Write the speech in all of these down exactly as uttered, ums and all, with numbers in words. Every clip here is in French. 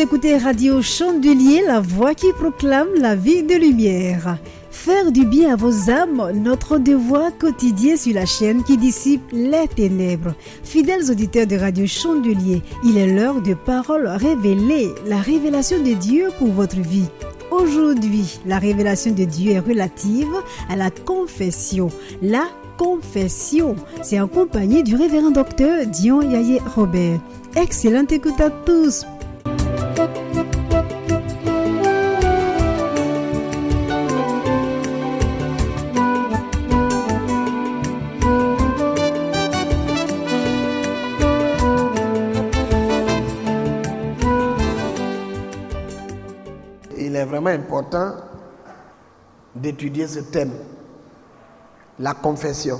écoutez Radio Chandelier, la voix qui proclame la vie de lumière. Faire du bien à vos âmes, notre devoir quotidien sur la chaîne qui dissipe les ténèbres. Fidèles auditeurs de Radio Chandelier, il est l'heure de paroles révélées, la révélation de Dieu pour votre vie. Aujourd'hui, la révélation de Dieu est relative à la confession. La confession, c'est en compagnie du révérend docteur Dion Yaye Robert. Excellente écoute à tous. Il est vraiment important d'étudier ce thème, la confession.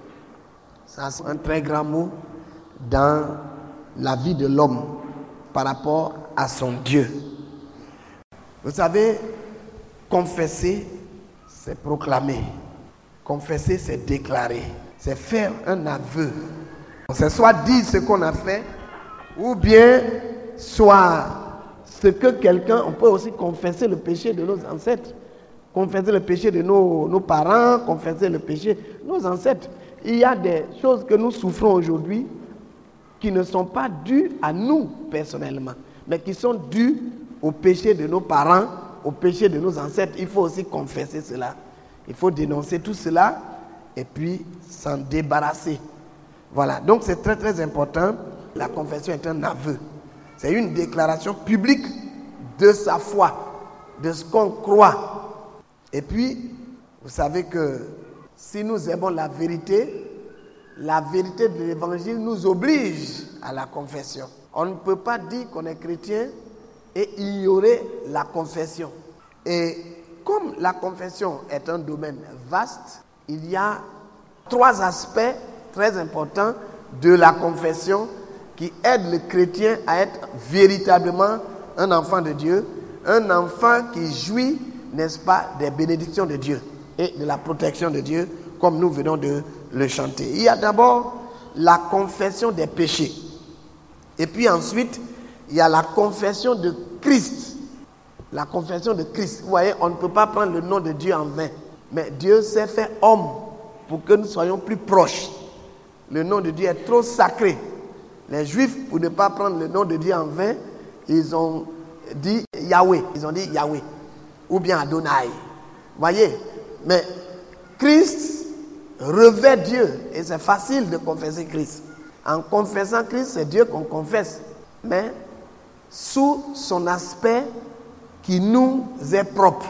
Ça, c'est un très grand mot dans la vie de l'homme par rapport à son Dieu. Vous savez, confesser, c'est proclamer. Confesser, c'est déclarer. C'est faire un aveu. C'est soit dire ce qu'on a fait, ou bien soit ce que quelqu'un, on peut aussi confesser le péché de nos ancêtres, confesser le péché de nos, nos parents, confesser le péché de nos ancêtres. Il y a des choses que nous souffrons aujourd'hui qui ne sont pas dues à nous personnellement, mais qui sont dues au péché de nos parents, au péché de nos ancêtres. Il faut aussi confesser cela. Il faut dénoncer tout cela et puis s'en débarrasser. Voilà, donc c'est très très important. La confession est un aveu. C'est une déclaration publique de sa foi, de ce qu'on croit. Et puis, vous savez que si nous aimons la vérité, la vérité de l'évangile nous oblige à la confession. On ne peut pas dire qu'on est chrétien et ignorer la confession. Et comme la confession est un domaine vaste, il y a trois aspects très importants de la confession qui aide le chrétien à être véritablement un enfant de Dieu, un enfant qui jouit, n'est-ce pas, des bénédictions de Dieu et de la protection de Dieu, comme nous venons de le chanter. Il y a d'abord la confession des péchés. Et puis ensuite, il y a la confession de Christ. La confession de Christ. Vous voyez, on ne peut pas prendre le nom de Dieu en vain. Mais Dieu s'est fait homme pour que nous soyons plus proches. Le nom de Dieu est trop sacré. Les Juifs, pour ne pas prendre le nom de Dieu en vain, ils ont dit Yahweh. Ils ont dit Yahweh. Ou bien Adonai. Vous voyez? Mais Christ revêt Dieu. Et c'est facile de confesser Christ. En confessant Christ, c'est Dieu qu'on confesse. Mais sous son aspect qui nous est propre.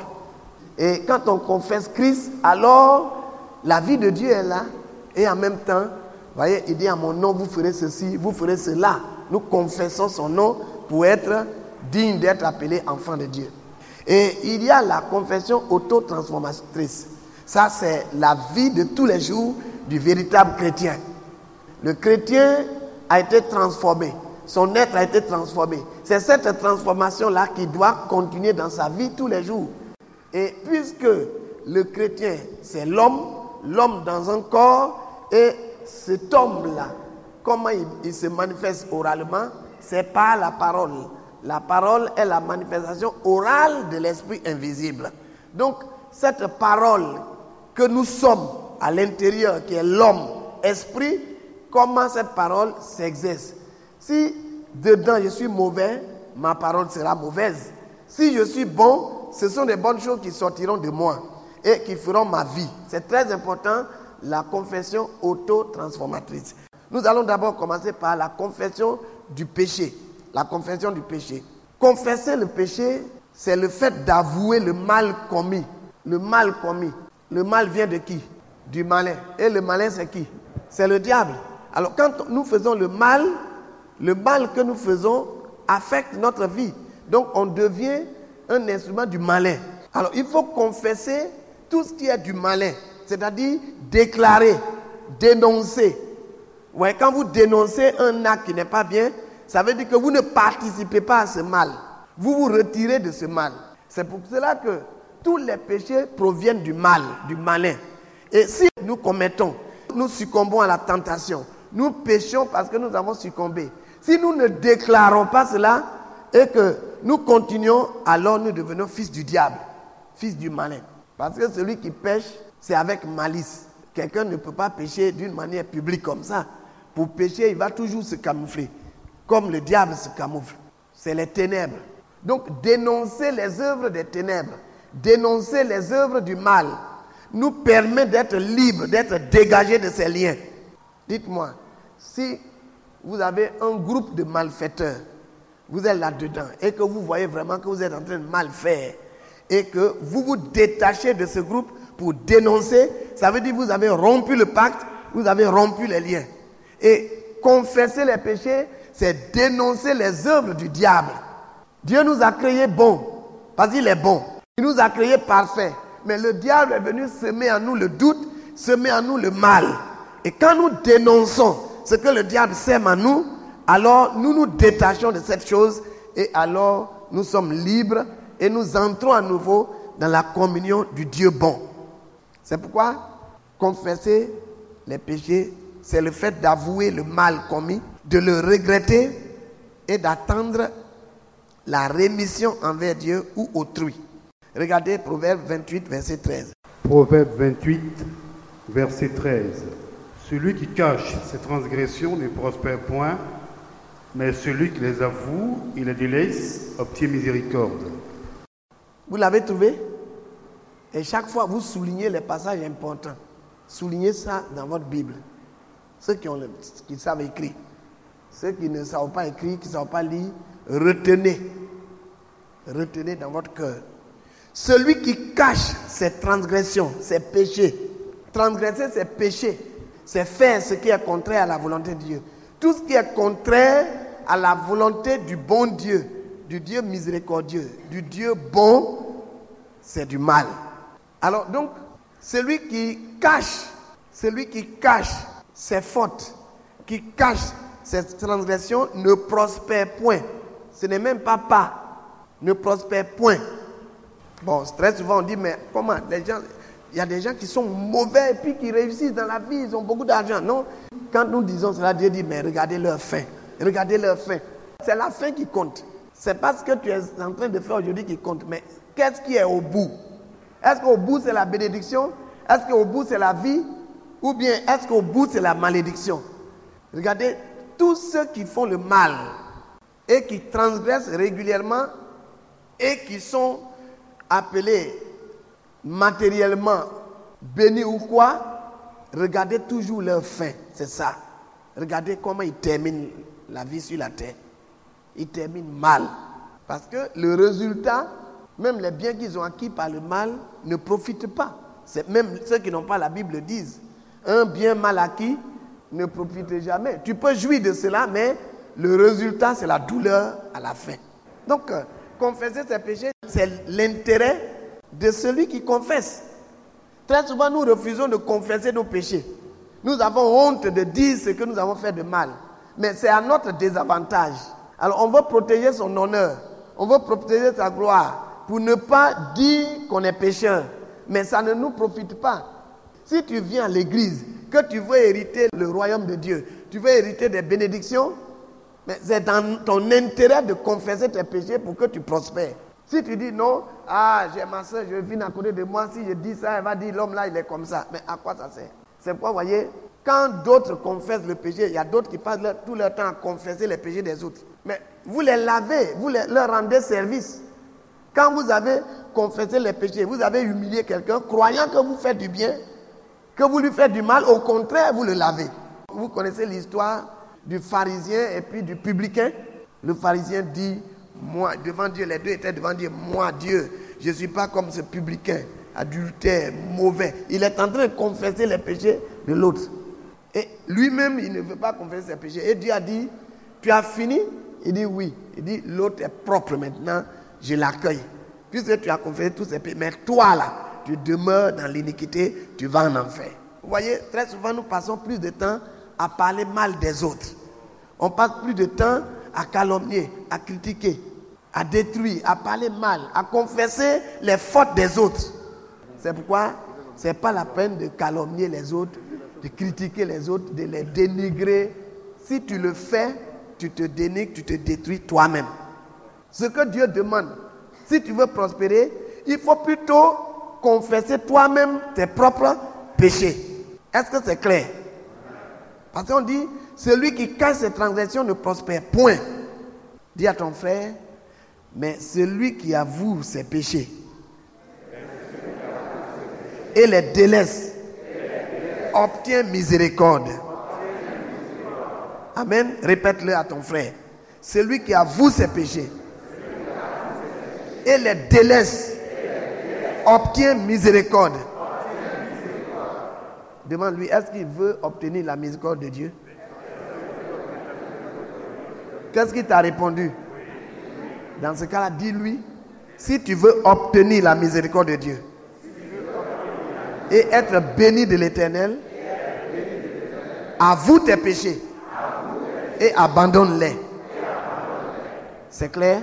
Et quand on confesse Christ, alors la vie de Dieu est là. Et en même temps, vous voyez, il dit à mon nom, vous ferez ceci, vous ferez cela. Nous confessons son nom pour être digne d'être appelé enfant de Dieu. Et il y a la confession auto-transformatrice. Ça, c'est la vie de tous les jours du véritable chrétien. Le chrétien a été transformé. Son être a été transformé. C'est cette transformation-là qui doit continuer dans sa vie tous les jours. Et puisque le chrétien, c'est l'homme, l'homme dans un corps, et cet homme-là, comment il, il se manifeste oralement, c'est par la parole. La parole est la manifestation orale de l'esprit invisible. Donc, cette parole que nous sommes à l'intérieur, qui est l'homme, esprit, comment cette parole s'exerce? Si dedans je suis mauvais, ma parole sera mauvaise. Si je suis bon, ce sont des bonnes choses qui sortiront de moi et qui feront ma vie. C'est très important, la confession auto-transformatrice. Nous allons d'abord commencer par la confession du péché. La confession du péché. Confesser le péché, c'est le fait d'avouer le mal commis. Le mal commis. Le mal vient de qui? Du malin. Et le malin, c'est qui? C'est le diable. Alors, quand nous faisons le mal, le mal que nous faisons affecte notre vie. Donc, on devient un instrument du malin. Alors, il faut confesser tout ce qui est du malin. C'est-à-dire déclarer, dénoncer. Ouais, quand vous dénoncez un acte qui n'est pas bien, ça veut dire que vous ne participez pas à ce mal. Vous vous retirez de ce mal. C'est pour cela que tous les péchés proviennent du mal, du malin. Et si nous commettons, nous succombons à la tentation, nous péchons parce que nous avons succombé. Si nous ne déclarons pas cela, et que nous continuons, alors nous devenons fils du diable, fils du malin. Parce que celui qui pêche, c'est avec malice. Quelqu'un ne peut pas pécher d'une manière publique comme ça. Pour pécher, il va toujours se camoufler, comme le diable se camoufle. C'est les ténèbres. Donc, dénoncer les œuvres des ténèbres, dénoncer les œuvres du mal, nous permet d'être libres, d'être dégagés de ces liens. Dites-moi, si vous avez un groupe de malfaiteurs, vous êtes là-dedans, et que vous voyez vraiment que vous êtes en train de mal faire, et que vous vous détachez de ce groupe pour dénoncer, ça veut dire que vous avez rompu le pacte, vous avez rompu les liens. Et confesser les péchés, c'est dénoncer les œuvres du diable. Dieu nous a créés bons, parce qu'il est bon. Il nous a créés parfaits. Mais le diable est venu semer en nous le doute, semer en nous le mal. Et quand nous dénonçons ce que le diable sème en nous, alors nous nous détachons de cette chose et alors nous sommes libres et nous entrons à nouveau dans la communion du Dieu bon. C'est pourquoi confesser les péchés, c'est le fait d'avouer le mal commis, de le regretter et d'attendre la rémission envers Dieu ou autrui. Regardez Proverbe vingt-huit, verset treize. Proverbe vingt-huit, verset treize. Celui qui cache ses transgressions ne prospère point, mais celui qui les avoue et les délaisse obtient miséricorde. Vous l'avez trouvé? Et chaque fois, vous soulignez les passages importants. Soulignez ça dans votre Bible. Ceux qui, ont le, qui savent écrire. Ceux qui ne savent pas écrire, qui ne savent pas lire, retenez. Retenez dans votre cœur. Celui qui cache ses transgressions, ses péchés. Transgresser, c'est pécher. C'est faire ce qui est contraire à la volonté de Dieu. Tout ce qui est contraire à la volonté du bon Dieu, du Dieu miséricordieux, du Dieu bon, c'est du mal. Alors donc, celui qui cache, celui qui cache ses fautes, qui cache ses transgressions, ne prospère point. Ce n'est même pas pas, ne prospère point. Bon, très souvent on dit, mais comment les gens, il y a des gens qui sont mauvais et puis qui réussissent dans la vie, ils ont beaucoup d'argent. Non, quand nous disons cela, Dieu dit, mais regardez leur fin, regardez leur fin. C'est la fin qui compte. C'est pas ce que tu es en train de faire aujourd'hui qui compte, mais qu'est-ce qui est au bout? Est-ce qu'au bout c'est la bénédiction? Est-ce qu'au bout c'est la vie? Ou bien est-ce qu'au bout c'est la malédiction? Regardez, tous ceux qui font le mal et qui transgressent régulièrement et qui sont appelés matériellement bénis ou quoi, regardez toujours leur fin, c'est ça. Regardez comment ils terminent la vie sur la terre. Ils terminent mal. Parce que le résultat, même les biens qu'ils ont acquis par le mal, ne profitent pas. C'est même ceux qui n'ont pas la Bible le disent. Un bien mal acquis ne profite jamais. Tu peux jouir de cela, mais le résultat, c'est la douleur à la fin. Donc, euh, confesser ses péchés, c'est l'intérêt de celui qui confesse. Très souvent, nous refusons de confesser nos péchés. Nous avons honte de dire ce que nous avons fait de mal. Mais c'est à notre désavantage. Alors, on veut protéger son honneur. On veut protéger sa gloire. Pour ne pas dire qu'on est pécheur. Mais ça ne nous profite pas. Si tu viens à l'église, que tu veux hériter le royaume de Dieu, tu veux hériter des bénédictions, mais c'est dans ton intérêt de confesser tes péchés pour que tu prospères. Si tu dis non, ah, j'ai ma soeur, je viens à côté de moi, si je dis ça, elle va dire l'homme là, il est comme ça. Mais à quoi ça sert? C'est pourquoi, vous voyez, quand d'autres confessent le péché, il y a d'autres qui passent leur, tout leur temps à confesser les péchés des autres. Mais vous les lavez, vous les, leur rendez service. Quand vous avez confessé les péchés, vous avez humilié quelqu'un, croyant que vous faites du bien, que vous lui faites du mal, au contraire, vous le lavez. Vous connaissez l'histoire du pharisien et puis du publicain. Le pharisien dit, moi, devant Dieu, les deux étaient devant Dieu, moi, Dieu, je ne suis pas comme ce publicain, adultère, mauvais. Il est en train de confesser les péchés de l'autre. Et lui-même, il ne veut pas confesser ses péchés. Et Dieu a dit, tu as fini? Il dit oui. Il dit, l'autre est propre maintenant, je l'accueille. Puisque tu as confessé tous ces péchés, mais toi là, tu demeures dans l'iniquité, tu vas en enfer. Vous voyez, très souvent nous passons plus de temps à parler mal des autres. On passe plus de temps à calomnier, à critiquer, à détruire, à parler mal, à confesser les fautes des autres. C'est pourquoi ce n'est pas la peine de calomnier les autres, de critiquer les autres, de les dénigrer. Si tu le fais, tu te dénigres, tu te détruis toi-même. Ce que Dieu demande, si tu veux prospérer, il faut plutôt confesser toi-même tes propres péchés. Est-ce que c'est clair? Parce qu'on dit, celui qui cache ses transgressions ne prospère point. Dis à ton frère, mais celui qui avoue ses péchés et les délaisse obtient miséricorde. Amen. Répète-le à ton frère. Celui qui avoue ses péchés et les délaisse obtient miséricorde. Demande-lui, est-ce qu'il veut obtenir la miséricorde de Dieu? Qu'est-ce qu'il t'a répondu? Dans ce cas-là, dis-lui, si tu veux obtenir la miséricorde de Dieu et être béni de l'Éternel, avoue tes péchés et abandonne-les. C'est clair?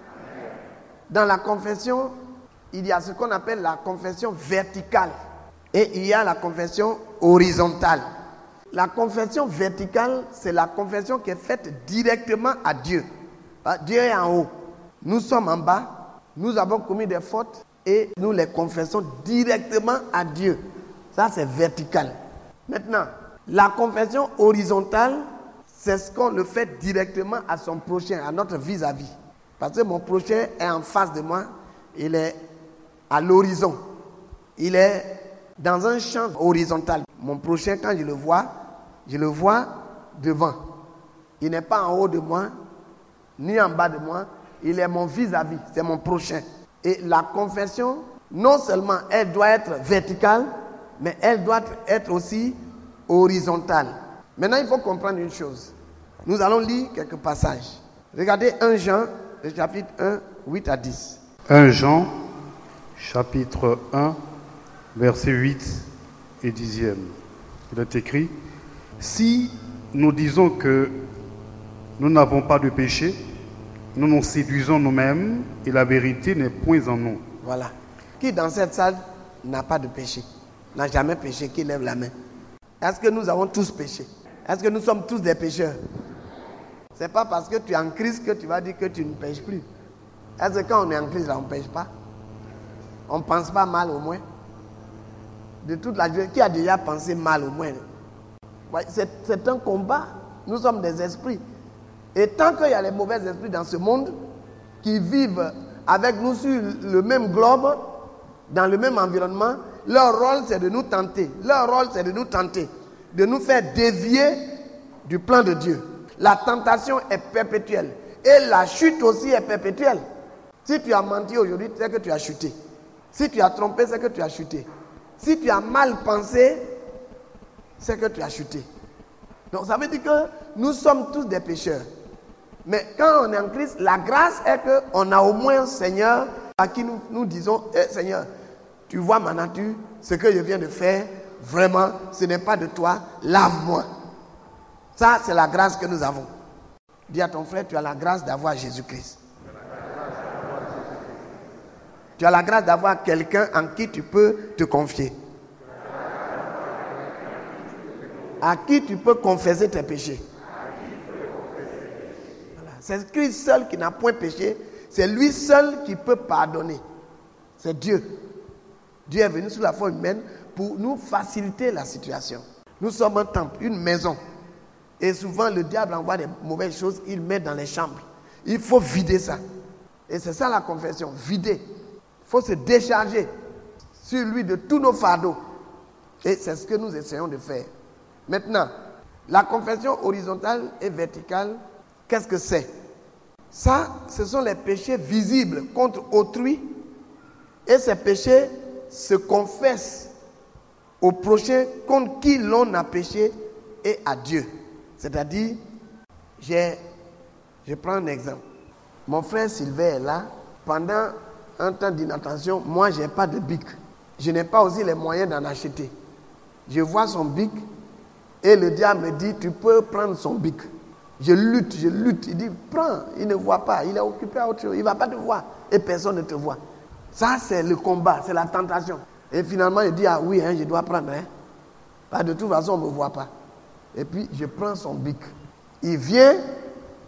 Dans la confession, il y a ce qu'on appelle la confession verticale et il y a la confession horizontale. La confession verticale, c'est la confession qui est faite directement à Dieu. Dieu est en haut. Nous sommes en bas. Nous avons commis des fautes et nous les confessons directement à Dieu. Ça, c'est vertical. Maintenant, la confession horizontale, c'est ce qu'on le fait directement à son prochain, à notre vis-à-vis. Parce que mon prochain est en face de moi, il est à l'horizon. Il est dans un champ horizontal. Mon prochain, quand je le vois, je le vois devant. Il n'est pas en haut de moi, ni en bas de moi. Il est mon vis-à-vis, c'est mon prochain. Et la confession, non seulement elle doit être verticale, mais elle doit être aussi horizontale. Maintenant, il faut comprendre une chose. Nous allons lire quelques passages. Regardez premier Jean, le chapitre un, huit à dix. premier Jean, chapitre un, versets huit et dix. Il est écrit, « Si nous disons que nous n'avons pas de péché, nous nous séduisons nous-mêmes et la vérité n'est point en nous. » Voilà. Qui dans cette salle n'a pas de péché? N'a jamais péché? Qui lève la main? Est-ce que nous avons tous péché? Est-ce que nous sommes tous des pécheurs? Ce n'est pas parce que tu es en Christ que tu vas dire que tu ne pêches plus. Est-ce que quand on est en Christ, là, on ne pêche pas? On ne pense pas mal au moins? De toute la journée, qui a déjà pensé mal au moins? C'est, c'est un combat. Nous sommes des esprits. Et tant qu'il y a les mauvais esprits dans ce monde, qui vivent avec nous sur le même globe, dans le même environnement, leur rôle c'est de nous tenter. Leur rôle c'est de nous tenter, de nous faire dévier du plan de Dieu. La tentation est perpétuelle. Et la chute aussi est perpétuelle. Si tu as menti aujourd'hui, c'est que tu as chuté. Si tu as trompé, c'est que tu as chuté. Si tu as mal pensé, c'est que tu as chuté. Donc ça veut dire que nous sommes tous des pécheurs. Mais quand on est en Christ, la grâce est qu'on a au moins un Seigneur à qui nous, nous disons, eh, Seigneur, tu vois ma nature, ce que je viens de faire, vraiment, ce n'est pas de toi, lave-moi. Ça, c'est la grâce que nous avons. Dis à ton frère, tu as la grâce d'avoir Jésus-Christ. Tu as la grâce d'avoir quelqu'un en qui tu peux te confier. À qui tu peux confesser tes péchés. Voilà. C'est Christ seul qui n'a point péché. C'est lui seul qui peut pardonner. C'est Dieu. Dieu est venu sous la forme humaine pour nous faciliter la situation. Nous sommes un temple, une maison. Et souvent, le diable envoie des mauvaises choses, il met dans les chambres. Il faut vider ça. Et c'est ça la confession, vider. Il faut se décharger sur lui de tous nos fardeaux. Et c'est ce que nous essayons de faire. Maintenant, la confession horizontale et verticale, qu'est-ce que c'est? Ça, ce sont les péchés visibles contre autrui. Et ces péchés se confessent au prochain contre qui l'on a péché et à Dieu. C'est-à-dire, j'ai, je prends un exemple. Mon frère Sylvain est là. Pendant un temps d'inattention, moi, je n'ai pas de bic. Je n'ai pas aussi les moyens d'en acheter. Je vois son bic et le diable me dit, tu peux prendre son bic. Je lutte, je lutte. Il dit, prends. Il ne voit pas. Il est occupé à autre chose. Il ne va pas te voir. Et personne ne te voit. Ça, c'est le combat, c'est la tentation. Et finalement, il dit, ah oui, hein, je dois prendre. Hein. Bah, de toute façon, on ne me voit pas. Et puis, je prends son bic. Il vient,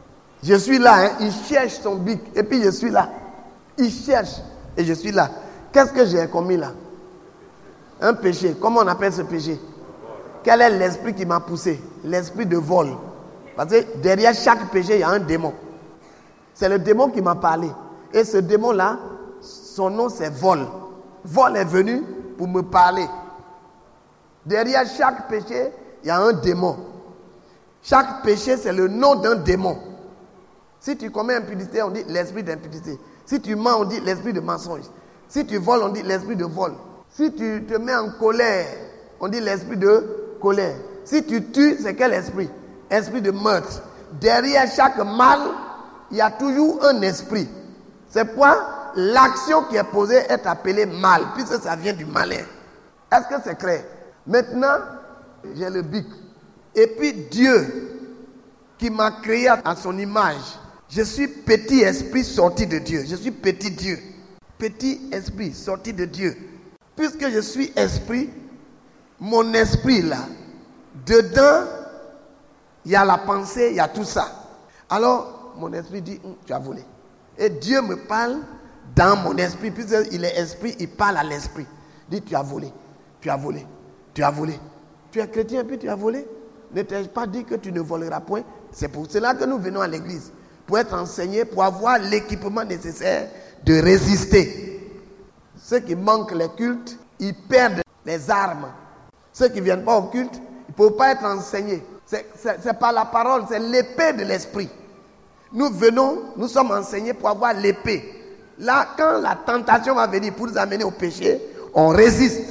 Je suis là, hein. Il cherche son bic. Et puis je suis là. Il cherche. Et je suis là. Qu'est-ce que j'ai commis là? Un péché. Comment on appelle ce péché? Quel est l'esprit qui m'a poussé? L'esprit de vol. Parce que derrière chaque péché, il y a un démon. C'est le démon qui m'a parlé. Et ce démon-là, son nom c'est vol. Vol est venu pour me parler. Derrière chaque péché, il y a un démon. Chaque péché, c'est le nom d'un démon. Si tu commets impudicité, on dit l'esprit d'impudicité. Si tu mens, on dit l'esprit de mensonge. Si tu voles, on dit l'esprit de vol. Si tu te mets en colère, on dit l'esprit de colère. Si tu tues, c'est quel esprit? Esprit de meurtre. Derrière chaque mal, il y a toujours un esprit. C'est pourquoi l'action qui est posée est appelée mal, puisque ça vient du malin. Est-ce que c'est clair? Maintenant, j'ai le bic. Et puis Dieu, qui m'a créé à son image, je suis petit esprit sorti de Dieu. Je suis petit Dieu. Petit esprit sorti de Dieu. Puisque je suis esprit, mon esprit là, dedans, il y a la pensée, il y a tout ça. Alors, mon esprit dit, hm, tu as volé. Et Dieu me parle dans mon esprit, puisqu'il est esprit, il parle à l'esprit. Il dit, tu as volé, tu as volé, tu as volé. Tu es chrétien et puis tu as volé. Ne t'ai-je pas dit que tu ne voleras point? C'est pour cela que nous venons à l'église. Pour être enseignés, pour avoir l'équipement nécessaire de résister. Ceux qui manquent les cultes, ils perdent les armes. Ceux qui ne viennent pas au culte, ils ne peuvent pas être enseignés. C'est, c'est, c'est pas la parole, c'est l'épée de l'esprit. Nous venons, nous sommes enseignés pour avoir l'épée. Là, quand la tentation va venir pour nous amener au péché, on résiste.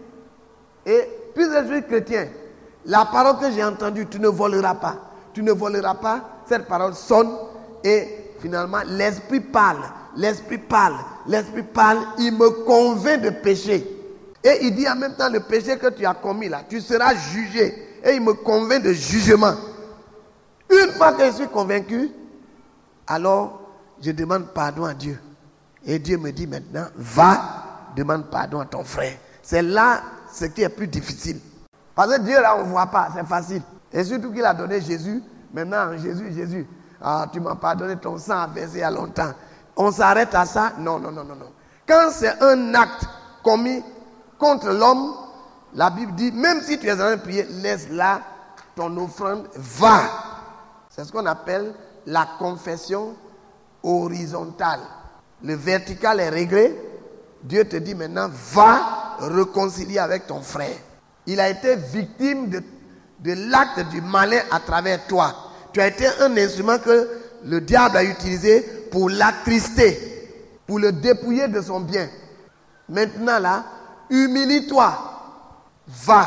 Et puisque je suis chrétien, la parole que j'ai entendue, tu ne voleras pas. Tu ne voleras pas, cette parole sonne et finalement l'esprit parle. L'esprit parle, l'esprit parle, il me convainc de péché. Et il dit en même temps, le péché que tu as commis là, tu seras jugé. Et il me convainc de jugement. Une fois que je suis convaincu, alors je demande pardon à Dieu. Et Dieu me dit maintenant, va, demande pardon à ton frère. C'est là ce qui est plus difficile. Parce que Dieu là, on ne voit pas, c'est facile. Et surtout qu'il a donné Jésus, maintenant Jésus, Jésus, ah, tu m'as pardonné, ton sang a versé il y a longtemps. On s'arrête à ça? Non, non, non, non, non. Quand c'est un acte commis contre l'homme, la Bible dit, même si tu es en train de prier, laisse là ton offrande, va. C'est ce qu'on appelle la confession horizontale. Le vertical est réglé. Dieu te dit maintenant, va réconcilier avec ton frère. Il a été victime de, de l'acte du malin à travers toi. Tu as été un instrument que le diable a utilisé pour l'attrister, pour le dépouiller de son bien. Maintenant là, humilie-toi. Va.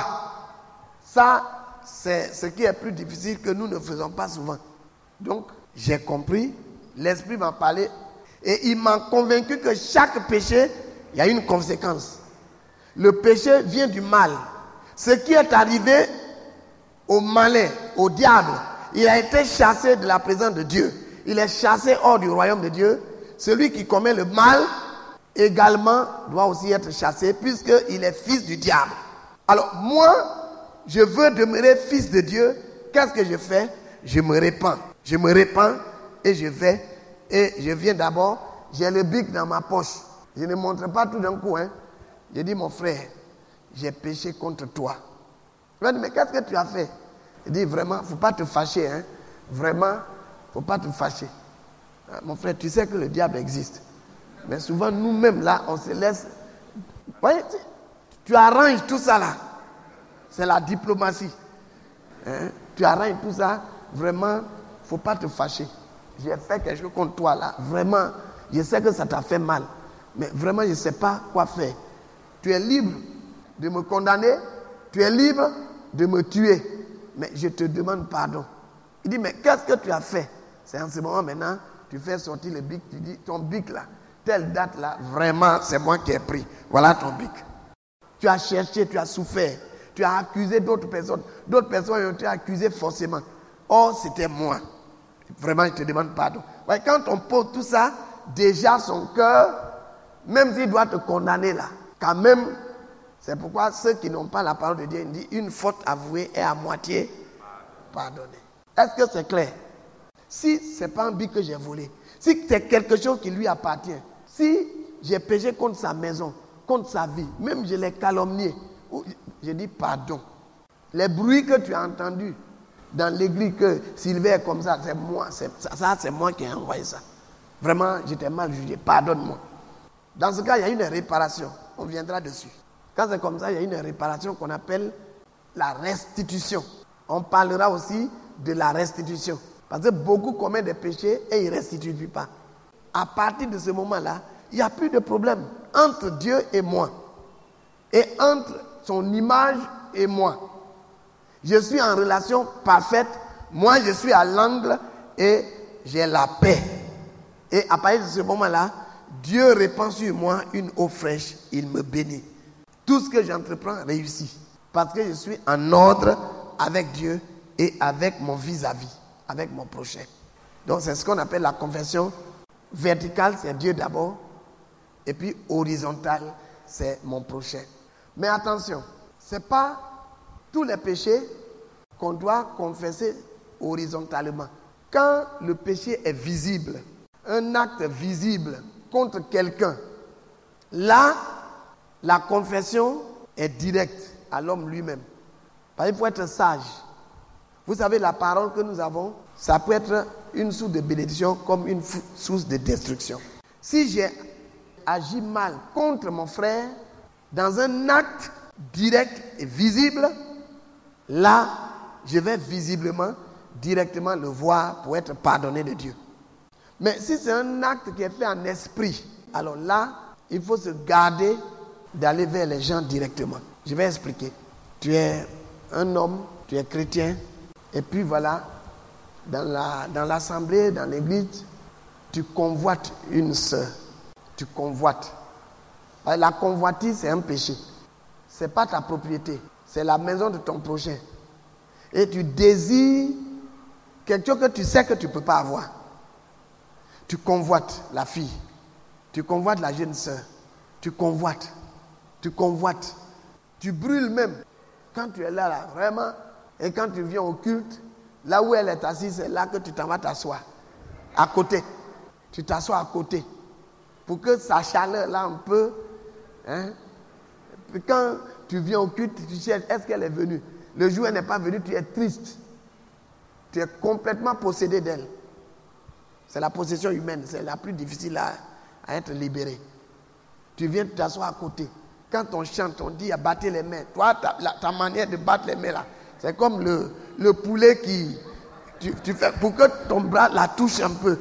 Ça, c'est ce qui est plus difficile que nous ne faisons pas souvent. Donc, j'ai compris, l'Esprit m'a parlé et il m'a convaincu que chaque péché, il y a une conséquence. Le péché vient du mal. Ce qui est arrivé au malin, au diable, il a été chassé de la présence de Dieu. Il est chassé hors du royaume de Dieu. Celui qui commet le mal, également, doit aussi être chassé puisqu'il est fils du diable. Alors moi, je veux demeurer fils de Dieu. Qu'est-ce que je fais? Je me répands. Je me répands et je vais. Et je viens d'abord, j'ai le bic dans ma poche. Je ne montre pas tout d'un coup. Hein. Je dis, mon frère, j'ai péché contre toi. Il m'a dit, mais qu'est-ce que tu as fait? Il dit, vraiment, il ne faut pas te fâcher. Hein. Vraiment, il ne faut pas te fâcher. Ah, mon frère, tu sais que le diable existe. Mais souvent, nous-mêmes, là, on se laisse... Voyez, tu, tu arranges tout ça, là. C'est la diplomatie. Hein? Tu arranges tout ça. Vraiment, il ne faut pas te fâcher. J'ai fait quelque chose contre toi, là. Vraiment, je sais que ça t'a fait mal. Mais vraiment, je ne sais pas quoi faire. Tu es libre de me condamner. Tu es libre de me tuer. Mais je te demande pardon. Il dit, mais qu'est-ce que tu as fait? C'est en ce moment maintenant, tu fais sortir le bic. Tu dis, ton bic là, telle date là, vraiment, c'est moi qui ai pris. Voilà ton bic. Tu as cherché, tu as souffert. Tu as accusé d'autres personnes. D'autres personnes ont été accusées forcément. Or, c'était moi. Vraiment, je te demande pardon. Ouais, quand on pose tout ça, déjà son cœur, même s'il doit te condamner là, quand même, c'est pourquoi ceux qui n'ont pas la parole de Dieu, ils disent une faute avouée est à moitié pardonnée. Est-ce que c'est clair? Si ce n'est pas un but que j'ai volé, si c'est quelque chose qui lui appartient, si j'ai péché contre sa maison, contre sa vie, même je l'ai calomnié, je dis pardon. Les bruits que tu as entendus dans l'église que Sylvain est comme ça, c'est moi, c'est, ça c'est moi qui ai envoyé ça. Vraiment, j'étais mal jugé, pardonne-moi. Dans ce cas, il y a une réparation, on viendra dessus. Quand c'est comme ça, il y a une réparation qu'on appelle la restitution. On parlera aussi de la restitution. Parce que beaucoup commettent des péchés et ils ne restituent pas. À partir de ce moment-là, il n'y a plus de problème entre Dieu et moi. Et entre son image et moi. Je suis en relation parfaite. Moi, je suis à l'angle et j'ai la paix. Et à partir de ce moment-là, Dieu répand sur moi une eau fraîche. Il me bénit. Tout ce que j'entreprends réussit. Parce que je suis en ordre avec Dieu et avec mon vis-à-vis, avec mon prochain. Donc c'est ce qu'on appelle la confession verticale, c'est Dieu d'abord. Et puis horizontale, c'est mon prochain. Mais attention, ce n'est pas tous les péchés qu'on doit confesser horizontalement. Quand le péché est visible, un acte visible contre quelqu'un, là, la confession est directe à l'homme lui-même. Parce qu'il faut être sage. Vous savez, la parole que nous avons, ça peut être une source de bénédiction comme une source de destruction. Si j'ai agi mal contre mon frère, dans un acte direct et visible, là, je vais visiblement, directement le voir pour être pardonné de Dieu. Mais si c'est un acte qui est fait en esprit, alors là, il faut se garder d'aller vers les gens directement. Je vais expliquer. Tu es un homme, tu es chrétien, et puis voilà, dans, la, dans l'assemblée, dans l'église, tu convoites une sœur. Tu convoites. La convoitise, c'est un péché. Ce n'est pas ta propriété. C'est la maison de ton prochain. Et tu désires quelque chose que tu sais que tu ne peux pas avoir. Tu convoites la fille. Tu convoites la jeune sœur. Tu convoites. Tu convoites. Tu brûles même. Quand tu es là, là, vraiment, et quand tu viens au culte, là où elle est assise, c'est là que tu t'en vas t'asseoir. À côté. Tu t'assois à côté. Pour que sa chaleur, là, un peu, hein, quand tu viens au culte, tu cherches, est-ce qu'elle est venue? Le jour où elle n'est pas venue, tu es triste. Tu es complètement possédé d'elle. C'est la possession humaine, c'est la plus difficile à, à être libérée. Tu viens t'asseoir à côté. Quand on chante, on dit à battre les mains. Toi, ta, la, ta manière de battre les mains là, c'est comme le, le poulet qui... Tu, tu fais, pour que ton bras la touche un peu.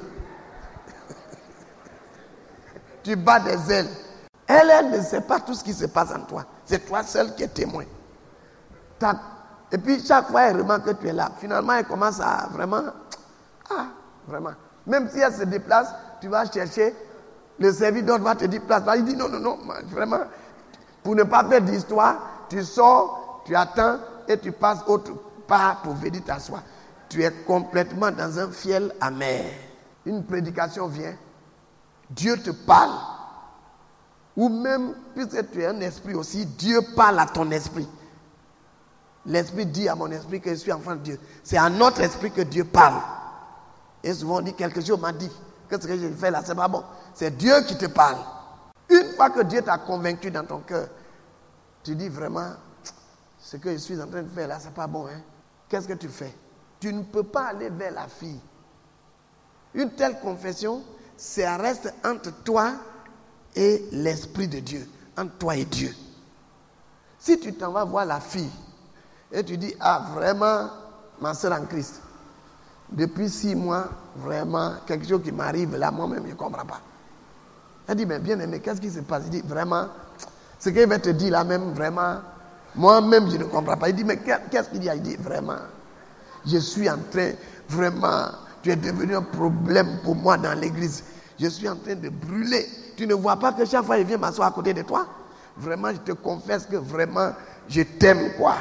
Tu bats des ailes. Elle, elle ne sait pas tout ce qui se passe en toi. C'est toi seul qui es témoin. Tac. Et puis chaque fois, elle remarque que tu es là. Finalement, elle commence à vraiment... Ah, vraiment. Même si elle se déplace, tu vas chercher, le serviteur va te dire place. Il dit non, non, non, vraiment. Pour ne pas faire d'histoire, tu sors, tu attends et tu passes autre part pour venir t'asseoir. Tu es complètement dans un fiel amer. Une prédication vient, Dieu te parle. Ou même, puisque tu es un esprit aussi, Dieu parle à ton esprit. L'esprit dit à mon esprit que je suis enfant de Dieu. C'est à notre esprit que Dieu parle. Et souvent on dit, quelque chose m'a dit que ce que je fais là, c'est pas bon. C'est Dieu qui te parle. Une fois que Dieu t'a convaincu dans ton cœur, tu dis vraiment, ce que je suis en train de faire là, c'est pas bon. Hein? Qu'est-ce que tu fais? Tu ne peux pas aller vers la fille. Une telle confession, ça reste entre toi et l'Esprit de Dieu. Entre toi et Dieu. Si tu t'en vas voir la fille, et tu dis, ah vraiment, ma soeur en Christ, depuis six mois, vraiment, quelque chose qui m'arrive là, moi-même, je ne comprends pas. Elle dit, mais bien aimé, qu'est-ce qui se passe? Il dit, vraiment, ce qu'il va te dire là même, vraiment, moi-même, je ne comprends pas. Il dit, mais qu'est-ce qu'il y a? Il dit, vraiment, je suis en train, vraiment, tu es devenu un problème pour moi dans l'église. Je suis en train de brûler. Tu ne vois pas que chaque fois, il vient m'asseoir à côté de toi? Vraiment, je te confesse que vraiment, je t'aime, quoi.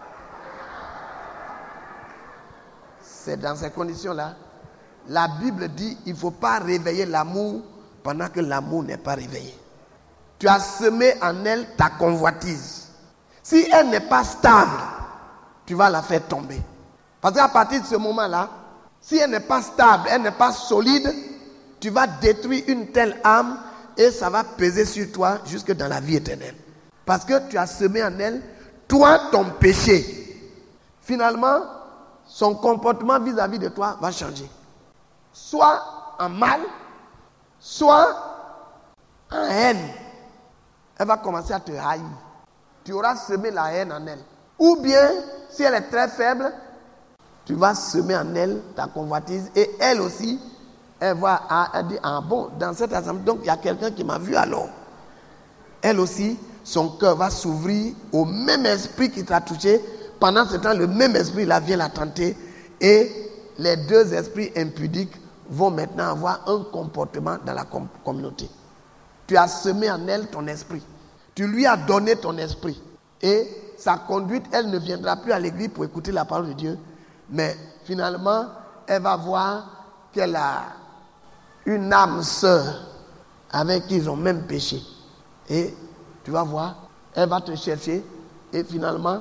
C'est dans ces conditions-là. La Bible dit, il ne faut pas réveiller l'amour pendant que l'amour n'est pas réveillé. Tu as semé en elle ta convoitise. Si elle n'est pas stable, tu vas la faire tomber. Parce qu'à partir de ce moment-là, Si elle n'est pas stable, elle n'est pas solide, tu vas détruire une telle âme et ça va peser sur toi jusque dans la vie éternelle. Parce que tu as semé en elle, toi, ton péché. Finalement, son comportement vis-à-vis de toi va changer. Soit en mal, soit en haine. Elle va commencer à te haïr. Tu auras semé la haine en elle. Ou bien, si elle est très faible, tu vas semer en elle ta convoitise et elle aussi, elle va elle dire, ah bon, dans cette assemblée, donc il y a quelqu'un qui m'a vu alors. Elle aussi, son cœur va s'ouvrir au même esprit qui t'a touché. Pendant ce temps, le même esprit là vient la tenter et les deux esprits impudiques vont maintenant avoir un comportement dans la com- communauté. Tu as semé en elle ton esprit. Tu lui as donné ton esprit. Et sa conduite, elle ne viendra plus à l'église pour écouter la parole de Dieu. Mais finalement, elle va voir qu'elle a une âme sœur avec qui ils ont même péché. Et tu vas voir, elle va te chercher. Et finalement,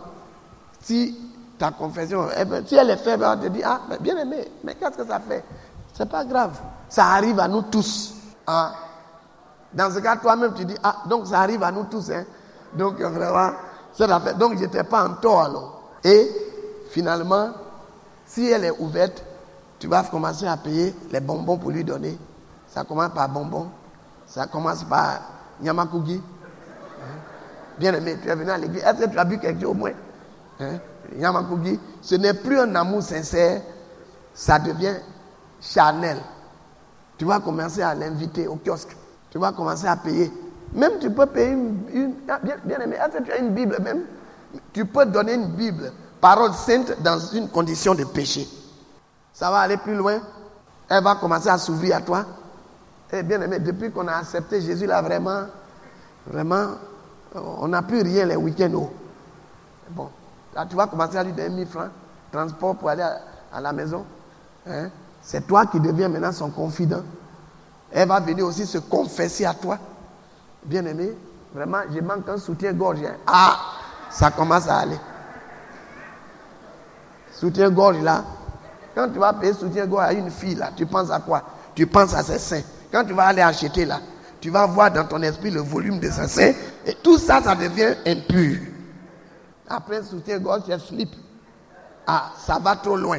si ta confession, elle, si elle est faible, elle va te dire, ah, mais bien aimé, mais qu'est-ce que ça fait? C'est pas grave. Ça arrive à nous tous. Hein? Dans ce cas, toi-même, tu dis, ah, donc ça arrive à nous tous. Hein? Donc, vraiment, ça l'a fait. Donc, je n'étais pas en tort alors. Et finalement, si elle est ouverte, tu vas commencer à payer les bonbons pour lui donner. Ça commence par bonbons. Ça commence par Nyamakugi. Hein? Bien aimé, tu es venu à l'église. Est-ce que tu as bu quelque chose au moins? Hein? Nyamakugi, ce n'est plus un amour sincère. Ça devient charnel. Tu vas commencer à l'inviter au kiosque. Tu vas commencer à payer. Même tu peux payer une... une bien, bien aimé, est-ce que tu as une Bible même? Tu peux donner une Bible, parole sainte, dans une condition de péché. Ça va aller plus loin. Elle va commencer à s'ouvrir à toi. Et bien aimé, depuis qu'on a accepté Jésus là, vraiment, vraiment, on n'a plus rien les week-ends. Oh. Bon, là tu vas commencer à lui donner mille francs, transport pour aller à, à la maison. Hein? C'est toi qui deviens maintenant son confident. Elle va venir aussi se confesser à toi. Bien aimé, vraiment, je manque un soutien-gorge. Ah, ça commence à aller. Soutien-gorge là. Quand tu vas payer soutien-gorge à une fille là, tu penses à quoi? Tu penses à ses seins. Quand tu vas aller acheter là, tu vas voir dans ton esprit le volume de ses seins. Et tout ça, ça devient impur. Après soutien-gorge, tu slip. Ah, ça va trop loin.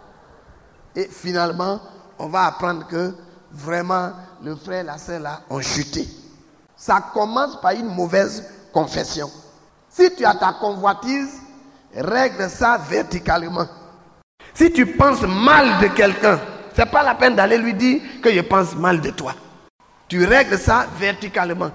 Et finalement, on va apprendre que vraiment, le frère et la sœur là ont chuté. Ça commence par une mauvaise confession. Si tu as ta convoitise, règle ça verticalement. Si tu penses mal de quelqu'un, ce n'est pas la peine d'aller lui dire que je pense mal de toi. Tu règles ça verticalement.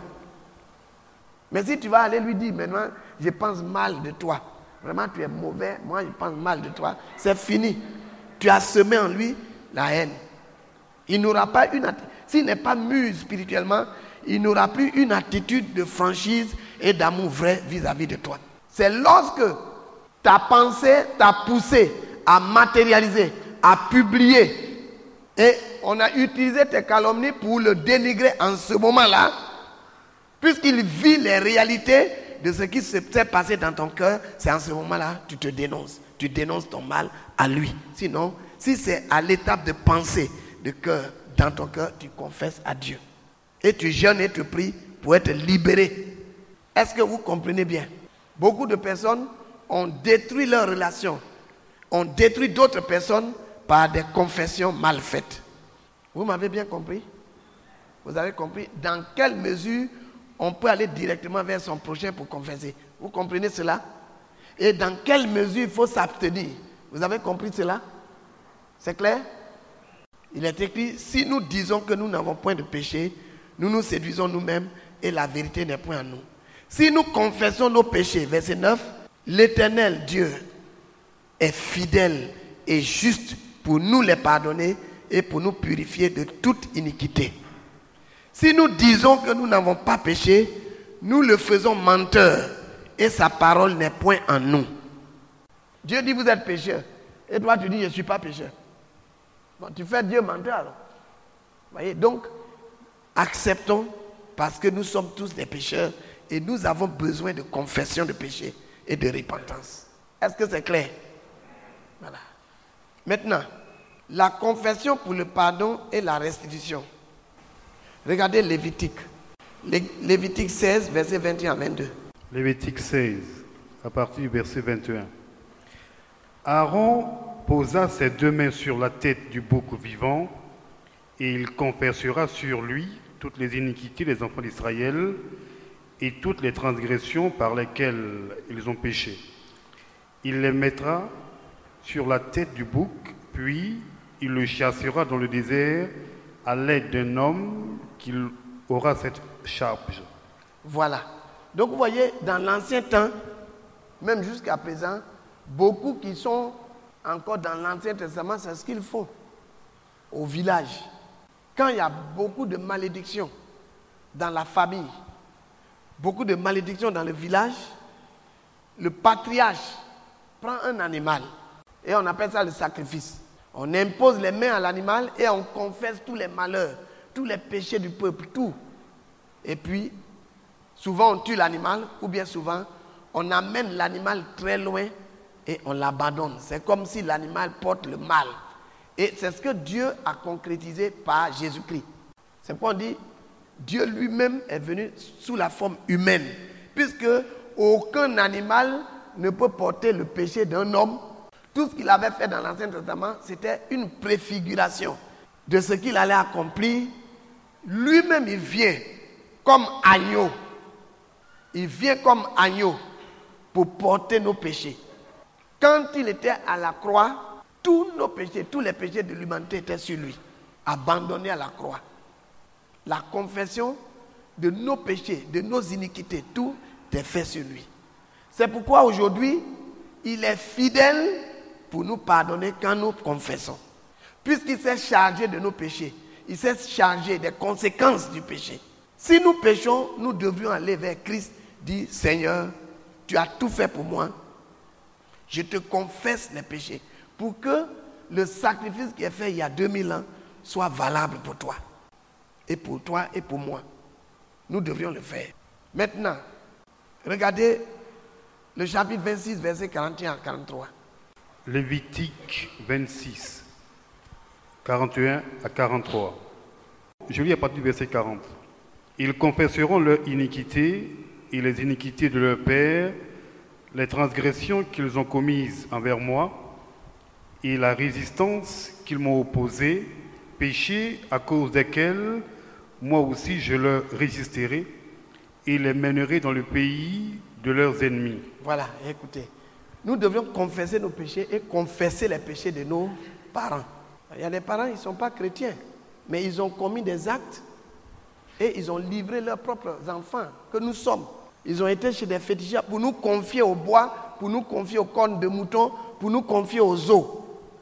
Mais si tu vas aller lui dire maintenant, je pense mal de toi, vraiment tu es mauvais, moi je pense mal de toi, c'est fini. Tu as semé en lui la haine. Il n'aura pas une attitude, s'il n'est pas mûr spirituellement, il n'aura plus une attitude de franchise et d'amour vrai vis-à-vis de toi. C'est lorsque ta pensée t'a poussé à matérialiser, à publier, et on a utilisé tes calomnies pour le dénigrer en ce moment-là, puisqu'il vit les réalités de ce qui s'est passé dans ton cœur, c'est en ce moment-là tu te dénonces. Tu dénonces ton mal à lui. Sinon, si c'est à l'étape de pensée, de cœur, dans ton cœur, tu confesses à Dieu. Et tu jeûnes et tu pries pour être libéré. Est-ce que vous comprenez bien? Beaucoup de personnes ont détruit leur relation, ont détruit d'autres personnes par des confessions mal faites. Vous m'avez bien compris? Vous avez compris dans quelle mesure on peut aller directement vers son prochain pour confesser? Vous comprenez cela? Et dans quelle mesure il faut s'abstenir? Vous avez compris cela? C'est clair? Il est écrit, si nous disons que nous n'avons point de péché, nous nous séduisons nous-mêmes et la vérité n'est point en nous. Si nous confessons nos péchés, verset neuf, l'Éternel Dieu est fidèle et juste pour nous les pardonner et pour nous purifier de toute iniquité. Si nous disons que nous n'avons pas péché, nous le faisons menteur et sa parole n'est point en nous. Dieu dit vous êtes pécheur et toi tu dis je ne suis pas pécheur. Bon, tu fais Dieu menteur alors. Voyez, donc acceptons parce que nous sommes tous des pécheurs et nous avons besoin de confession de péché et de repentance. Est-ce que c'est clair? Voilà. Maintenant, La confession pour le pardon et la restitution. Regardez Lévitique. Lé- Lévitique seize, verset vingt et un à vingt-deux. Lévitique seize, à partir du verset vingt et un. Aaron posa ses deux mains sur la tête du bouc vivant, et il confessera sur lui toutes les iniquités des enfants d'Israël et toutes les transgressions par lesquelles ils ont péché. Il les mettra sur la tête du bouc, puis il le chassera dans le désert à l'aide d'un homme qui aura cette charge. Voilà. Donc vous voyez, dans l'ancien temps, même jusqu'à présent, beaucoup qui sont encore dans l'Ancien Testament, c'est ce qu'ils font au village. Quand il y a beaucoup de malédictions dans la famille, beaucoup de malédictions dans le village, le patriarche prend un animal et on appelle ça le sacrifice. On impose les mains à l'animal et on confesse tous les malheurs, tous les péchés du peuple, tout. Et puis, souvent on tue l'animal ou bien souvent on amène l'animal très loin et on l'abandonne. C'est comme si l'animal porte le mal. Et c'est ce que Dieu a concrétisé par Jésus-Christ. C'est pourquoi on dit, Dieu lui-même est venu sous la forme humaine. Puisque aucun animal ne peut porter le péché d'un homme. Tout ce qu'il avait fait dans l'Ancien Testament, c'était une préfiguration de ce qu'il allait accomplir. Lui-même, il vient comme agneau. Il vient comme agneau pour porter nos péchés. Quand il était à la croix, tous nos péchés, tous les péchés de l'humanité étaient sur lui, abandonnés à la croix. La confession de nos péchés, de nos iniquités, tout est fait sur lui. C'est pourquoi aujourd'hui, il est fidèle pour nous pardonner quand nous confessons. Puisqu'il s'est chargé de nos péchés, il s'est chargé des conséquences du péché. Si nous péchons, nous devrions aller vers Christ, dire, Seigneur, tu as tout fait pour moi. Je te confesse les péchés pour que le sacrifice qui est fait il y a deux mille ans soit valable pour toi. Et pour toi et pour moi. Nous devrions le faire. Maintenant, regardez le chapitre vingt-six, verset quarante et un à quarante-trois. Lévitique vingt-six, quarante et un à quarante-trois. Je lis à partir du verset quarante. Ils confesseront leur iniquité et les iniquités de leur père, les transgressions qu'ils ont commises envers moi et la résistance qu'ils m'ont opposée, péchés à cause desquels moi aussi je leur résisterai et les mènerai dans le pays de leurs ennemis. Voilà, écoutez. Nous devions confesser nos péchés et confesser les péchés de nos parents. Il y a des parents, ils ne sont pas chrétiens, mais ils ont commis des actes et ils ont livré leurs propres enfants que nous sommes. Ils ont été chez des fétichistes pour nous confier au bois, pour nous confier aux cornes de mouton, pour nous confier aux os.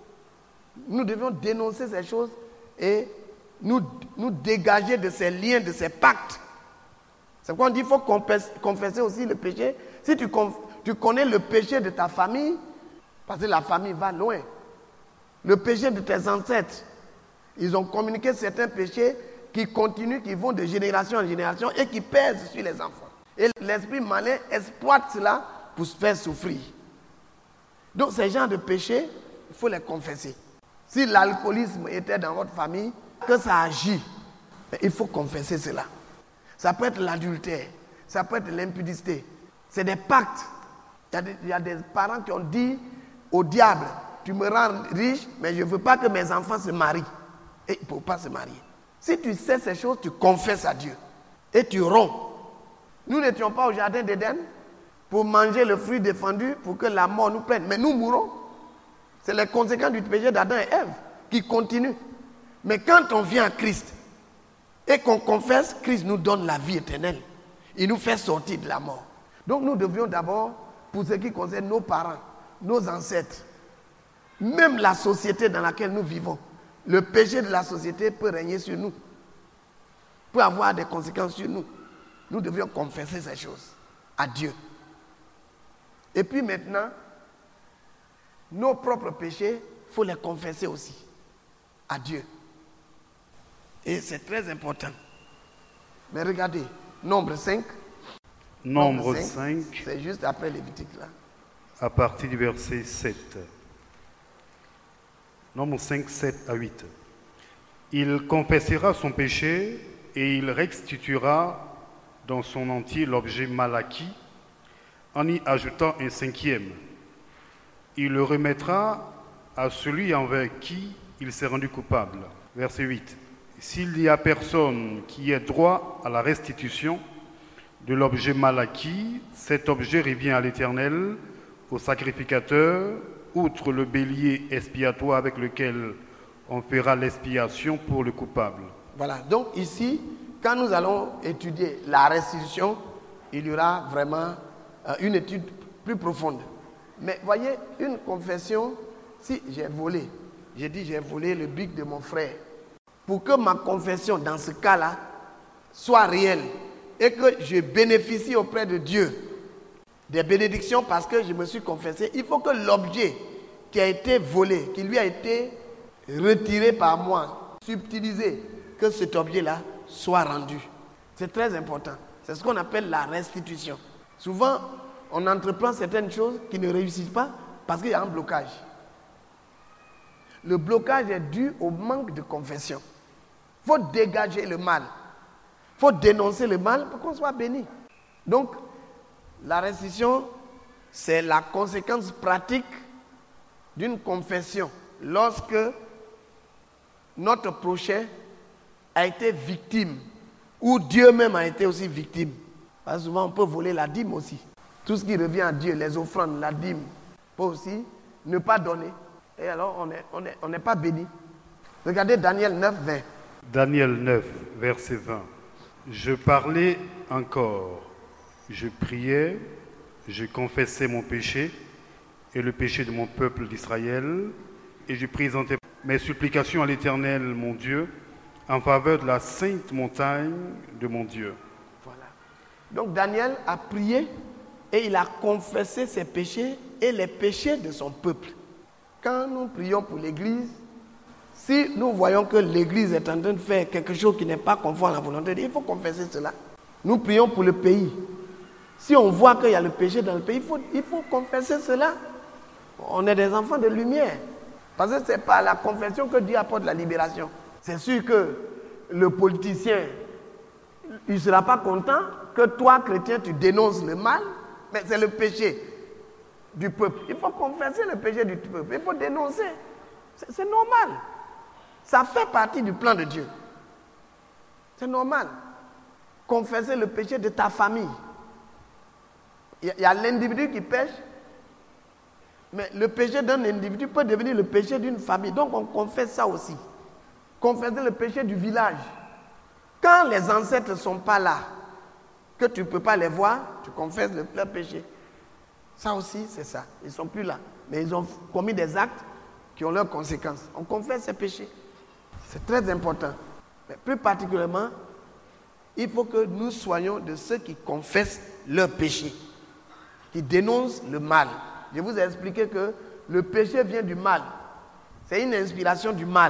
Nous devions dénoncer ces choses et nous, nous dégager de ces liens, de ces pactes. C'est pourquoi on dit qu'il faut confesser aussi le péché. Si tu, tu connais le péché de ta famille, parce que la famille va loin, le péché de tes ancêtres, ils ont communiqué certains péchés qui continuent, qui vont de génération en génération et qui pèsent sur les enfants. Et l'esprit malin exploite cela pour se faire souffrir. Donc ces genres de péchés, il faut les confesser. Si l'alcoolisme était dans votre famille, que ça agit, il faut confesser cela. Ça peut être l'adultère, ça peut être l'impudicité. C'est des pactes. Il y a des, il y a des parents qui ont dit au diable, tu me rends riche, mais je ne veux pas que mes enfants se marient. Et ils ne peuvent pas se marier. Si tu sais ces choses, tu confesses à Dieu. Et tu romps. Nous n'étions pas au jardin d'Éden pour manger le fruit défendu pour que la mort nous prenne. Mais nous mourrons. C'est les conséquences du péché d'Adam et Ève qui continuent. Mais quand on vient à Christ et qu'on confesse, Christ nous donne la vie éternelle. Il nous fait sortir de la mort. Donc nous devions d'abord, pour ce qui concerne nos parents, nos ancêtres, même la société dans laquelle nous vivons, le péché de la société peut régner sur nous, peut avoir des conséquences sur nous. Nous devrions confesser ces choses à Dieu. Et puis maintenant, nos propres péchés, il faut les confesser aussi à Dieu. Et c'est très important. Mais regardez, Nombre cinq. Nombre cinq. C'est juste après Lévitique là. À partir du verset sept. Nombre cinq, sept à huit. Il confessera son péché et il restituera dans son entier l'objet mal acquis, en y ajoutant un cinquième. Il le remettra à celui envers qui il s'est rendu coupable. Verset huit. S'il y a personne qui ait droit à la restitution de l'objet mal acquis, cet objet revient à l'Éternel, au sacrificateur, outre le bélier expiatoire avec lequel on fera l'expiation pour le coupable. Voilà, donc ici, quand nous allons étudier la restitution, il y aura vraiment euh, une étude plus profonde. Mais voyez, une confession, si j'ai volé, j'ai dit j'ai volé le bic de mon frère, pour que ma confession dans ce cas-là soit réelle et que je bénéficie auprès de Dieu des bénédictions parce que je me suis confessé, il faut que l'objet qui a été volé, qui lui a été retiré par moi, subtilisé, que cet objet-là soit rendu. C'est très important. C'est ce qu'on appelle la restitution. Souvent, on entreprend certaines choses qui ne réussissent pas parce qu'il y a un blocage. Le blocage est dû au manque de confession. Il faut dégager le mal. Il faut dénoncer le mal pour qu'on soit béni. Donc, la restitution, c'est la conséquence pratique d'une confession lorsque notre prochain a été victime ou Dieu même a été aussi victime. Parce que souvent, on peut voler la dîme aussi. Tout ce qui revient à Dieu, les offrandes, la dîme, peut aussi ne pas donner. Et alors, on n'est on est, on est pas béni. Regardez Daniel neuf, vingt. Daniel neuf, verset vingt. Je parlais encore, je priais, je confessais mon péché et le péché de mon peuple d'Israël, et je présentais mes supplications à l'Éternel, mon Dieu, en faveur de la sainte montagne de mon Dieu. Voilà. Donc Daniel a prié et il a confessé ses péchés et les péchés de son peuple. Quand nous prions pour l'Église, si nous voyons que l'Église est en train de faire quelque chose qui n'est pas conforme à la volonté de Dieu, il faut confesser cela. Nous prions pour le pays. Si on voit qu'il y a le péché dans le pays, il faut, il faut confesser cela. On est des enfants de lumière. Parce que ce n'est pas la confession que Dieu apporte la libération. C'est sûr que le politicien, il ne sera pas content que toi, chrétien, tu dénonces le mal, mais c'est le péché du peuple. Il faut confesser le péché du peuple. Il faut dénoncer. C'est, c'est normal. Ça fait partie du plan de Dieu. C'est normal. Confesser le péché de ta famille. Il y a l'individu qui pêche, mais le péché d'un individu peut devenir le péché d'une famille. Donc on confesse ça aussi. Confesser le péché du village. Quand les ancêtres ne sont pas là, que tu ne peux pas les voir, tu confesses le, leur péché. Ça aussi, c'est ça. Ils ne sont plus là. Mais ils ont commis des actes qui ont leurs conséquences. On confesse ces péchés. C'est très important. Mais plus particulièrement, il faut que nous soyons de ceux qui confessent leurs péchés, qui dénoncent le mal. Je vous ai expliqué que le péché vient du mal. C'est une inspiration du mal.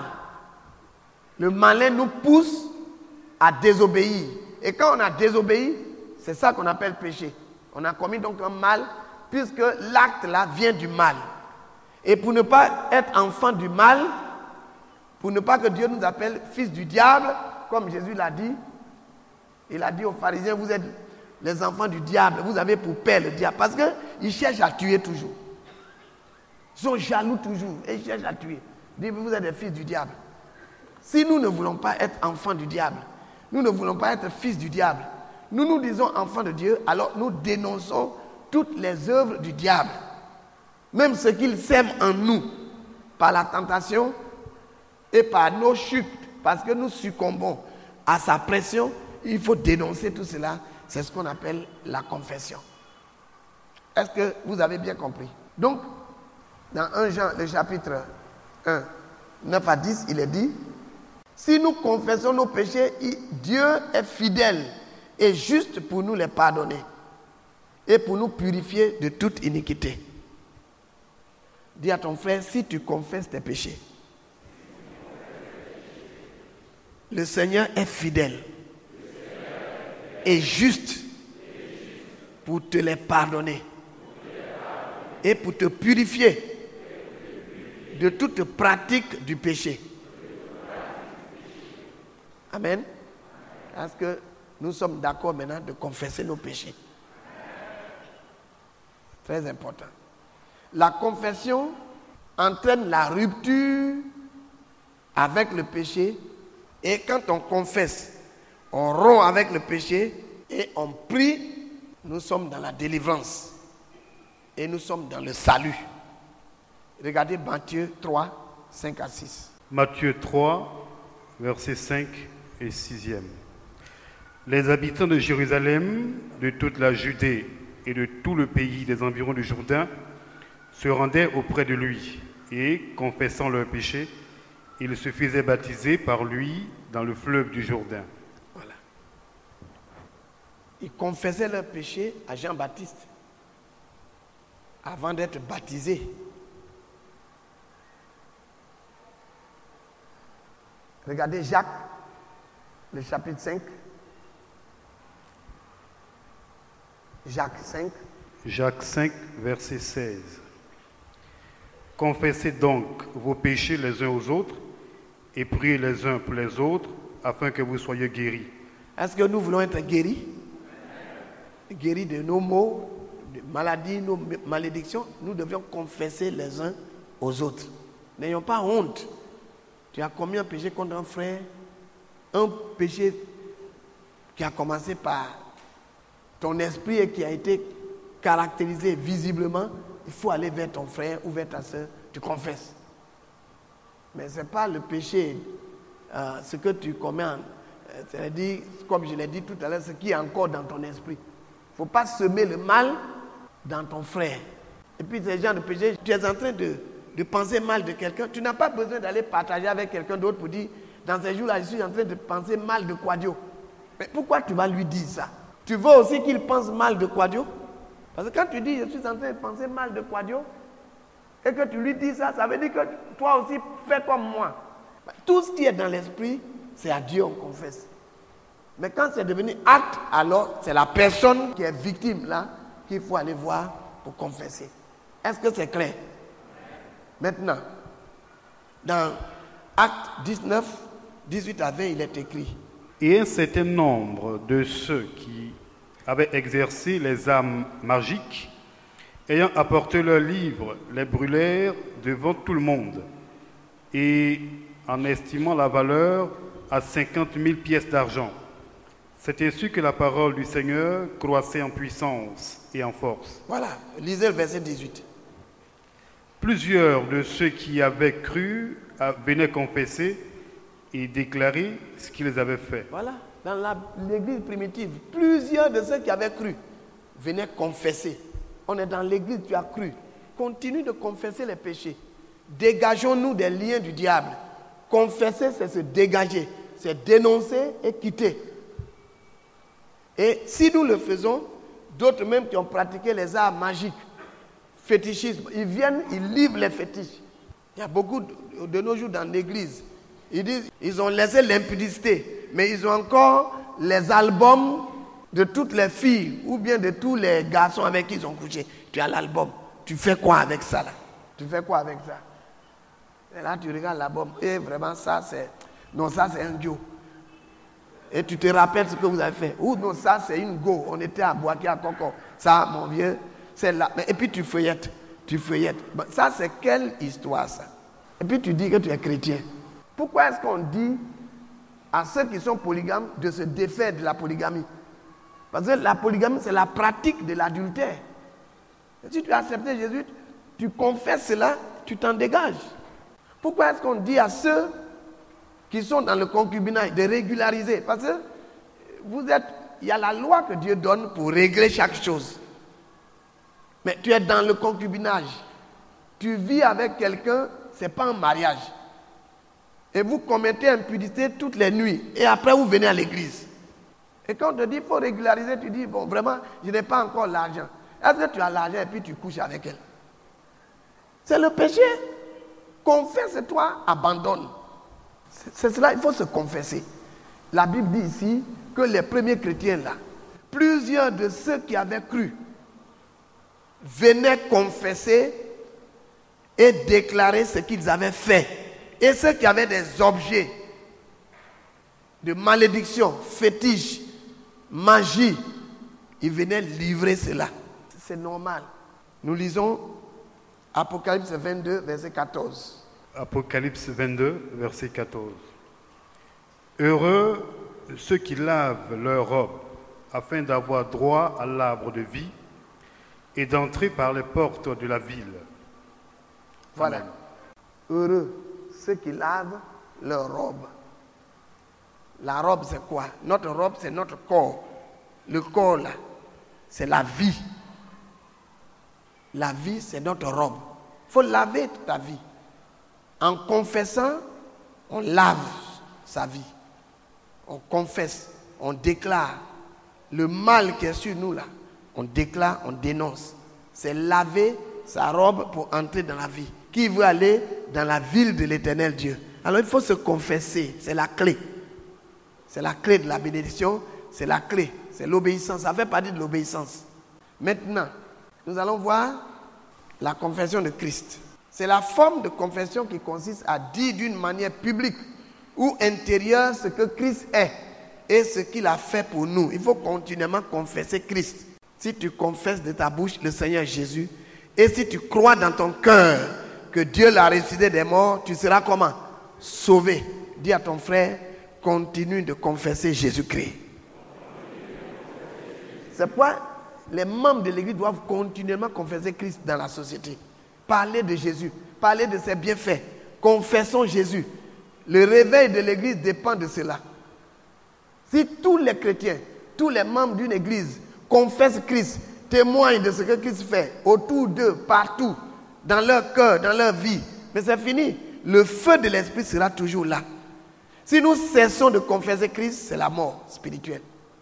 Le malin nous pousse à désobéir. Et quand on a désobéi, c'est ça qu'on appelle péché. On a commis donc un mal, puisque l'acte là vient du mal. Et pour ne pas être enfant du mal, pour ne pas que Dieu nous appelle fils du diable, comme Jésus l'a dit, il a dit aux pharisiens, vous êtes les enfants du diable, vous avez pour père le diable. Parce qu'ils cherchent à tuer toujours. Ils sont jaloux toujours et ils cherchent à tuer. Ils disent, vous êtes des fils du diable. Si nous ne voulons pas être enfants du diable, nous ne voulons pas être fils du diable, nous nous disons enfants de Dieu, alors nous dénonçons toutes les œuvres du diable. Même ce qu'il sème en nous, par la tentation et par nos chutes, parce que nous succombons à sa pression, il faut dénoncer tout cela. C'est ce qu'on appelle la confession. Est-ce que vous avez bien compris? Donc, dans premier Jean, le chapitre un, neuf à dix, il est dit, si nous confessons nos péchés, Dieu est fidèle et juste pour nous les pardonner et pour nous purifier de toute iniquité. Dis à ton frère, si tu confesses tes péchés, le Seigneur est fidèle et juste pour te les pardonner et pour te purifier de toute pratique du péché. Amen. Est-ce que nous sommes d'accord maintenant de confesser nos péchés? Très important. La confession entraîne la rupture avec le péché, et quand on confesse, on rompt avec le péché et on prie, nous sommes dans la délivrance et nous sommes dans le salut. Regardez Matthieu trois, cinq à six. Matthieu trois, versets cinq et sixième. Les habitants de Jérusalem, de toute la Judée et de tout le pays des environs du Jourdain se rendaient auprès de lui et, confessant leurs péchés, ils se faisaient baptiser par lui dans le fleuve du Jourdain. Voilà. Ils confessaient leurs péchés à Jean-Baptiste avant d'être baptisés. Regardez Jacques, le chapitre cinq. Jacques cinq. Jacques cinq, verset seize. Confessez donc vos péchés les uns aux autres et priez les uns pour les autres afin que vous soyez guéris. Est-ce que nous voulons être guéris? Guéris de nos maux, de maladies, nos malédictions. Nous devions confesser les uns aux autres. N'ayons pas honte. Tu as commis un péché contre un frère, un péché qui a commencé par ton esprit et qui a été caractérisé visiblement. Il faut aller vers ton frère ou vers ta soeur, tu confesses. Mais ce n'est pas le péché, euh, ce que tu commets, euh, c'est-à-dire, comme je l'ai dit tout à l'heure, ce qui est encore dans ton esprit. Il ne faut pas semer le mal dans ton frère. Et puis, ces gens de péché, tu es en train de, de penser mal de quelqu'un. Tu n'as pas besoin d'aller partager avec quelqu'un d'autre pour dire, dans ces jours-là, je suis en train de penser mal de Quadio. Mais pourquoi tu vas lui dire ça? Tu veux aussi qu'il pense mal de Quadio? Parce que quand tu dis, je suis en train de penser mal de Quadio, et que tu lui dis ça, ça veut dire que toi aussi, fais comme moi. Tout ce qui est dans l'esprit, c'est à Dieu on confesse. Mais quand c'est devenu acte, alors c'est la personne qui est victime là, qu'il faut aller voir pour confesser. Est-ce que c'est clair? Maintenant, dans Acte dix-neuf, dix-huit à vingt, il est écrit. Et un certain nombre de ceux qui avaient exercé les armes magiques, ayant apporté leurs livres, les brûlèrent devant tout le monde, et en estimant la valeur à cinquante mille pièces d'argent. C'est ainsi que la parole du Seigneur croissait en puissance et en force. Voilà, lisez le verset dix-huit. Plusieurs de ceux qui avaient cru venaient confesser et déclarer ce qu'ils avaient fait. Voilà, dans la, l'église primitive, plusieurs de ceux qui avaient cru venaient confesser. On est dans l'église, tu as cru. Continue de confesser les péchés. Dégageons-nous des liens du diable. Confesser, c'est se dégager, c'est dénoncer et quitter. Et si nous le faisons, d'autres même qui ont pratiqué les arts magiques, fétichisme, ils viennent, ils livrent les fétiches. Il y a beaucoup de, de nos jours dans l'église. Ils disent, ils ont laissé l'impudicité, mais ils ont encore les albums de toutes les filles ou bien de tous les garçons avec qui ils ont couché. Tu as l'album. Tu fais quoi avec ça là? Tu fais quoi avec ça? Et là, tu regardes l'album. Et vraiment, ça, c'est... Non, ça, c'est un duo. Et tu te rappelles ce que vous avez fait. Ou non, ça, c'est une go. On était à Boaké, à Coco. Ça, mon vieux, c'est là. Et puis, tu feuillettes. Tu feuillettes. Ça, c'est quelle histoire, ça? Et puis, tu dis que tu es chrétien. Pourquoi est-ce qu'on dit à ceux qui sont polygames de se défaire de la polygamie? Parce que la polygamie, c'est la pratique de l'adultère. Et si tu as accepté Jésus, tu confesses cela, tu t'en dégages. Pourquoi est-ce qu'on dit à ceux qui sont dans le concubinage de régulariser? Parce que vous êtes, il y a la loi que Dieu donne pour régler chaque chose. Mais tu es dans le concubinage. Tu vis avec quelqu'un, ce n'est pas un mariage. Et vous commettez impudicité toutes les nuits. Et après, vous venez à l'église. Et quand on te dit qu'il faut régulariser, tu dis, bon, vraiment, je n'ai pas encore l'argent. Est-ce que tu as l'argent et puis tu couches avec elle? C'est le péché. Confesse-toi, abandonne. C'est, c'est cela, il faut se confesser. La Bible dit ici que les premiers chrétiens là, plusieurs de ceux qui avaient cru venaient confesser et déclarer ce qu'ils avaient fait. Et ceux qui avaient des objets de malédiction, fétiche, magie, ils venaient livrer cela. C'est normal. Nous lisons Apocalypse vingt-deux, verset quatorze. Apocalypse vingt-deux, verset quatorze. Heureux ceux qui lavent leurs robes, afin d'avoir droit à l'arbre de vie et d'entrer par les portes de la ville. Voilà. Amen. Heureux ceux qui lavent leurs robes. La robe, c'est quoi? Notre robe, c'est notre corps. Le corps, là, c'est la vie. La vie, c'est notre robe. Il faut laver toute ta vie. En confessant, on lave sa vie. On confesse, on déclare. Le mal qui est sur nous, là, on déclare, on dénonce. C'est laver sa robe pour entrer dans la vie. Qui veut aller dans la ville de l'Éternel Dieu? Alors il faut se confesser, c'est la clé. C'est la clé de la bénédiction, c'est la clé, c'est l'obéissance. Ça fait partie de l'obéissance. Maintenant, nous allons voir la confession de Christ. C'est la forme de confession qui consiste à dire d'une manière publique ou intérieure ce que Christ est et ce qu'il a fait pour nous. Il faut continuellement confesser Christ. Si tu confesses de ta bouche le Seigneur Jésus et si tu crois dans ton cœur que Dieu l'a ressuscité des morts, tu seras comment? Sauvé. Dis à ton frère, continue de confesser Jésus-Christ. C'est pourquoi les membres de l'Église doivent continuellement confesser Christ dans la société. Parler de Jésus, parler de ses bienfaits. Confessons Jésus. Le réveil de l'Église dépend de cela. Si tous les chrétiens, tous les membres d'une Église confessent Christ, témoignent de ce que Christ fait, autour d'eux, partout, dans leur cœur, dans leur vie, mais c'est fini. Le feu de l'Esprit sera toujours là. Si nous cessons de confesser Christ, c'est la mort spirituelle.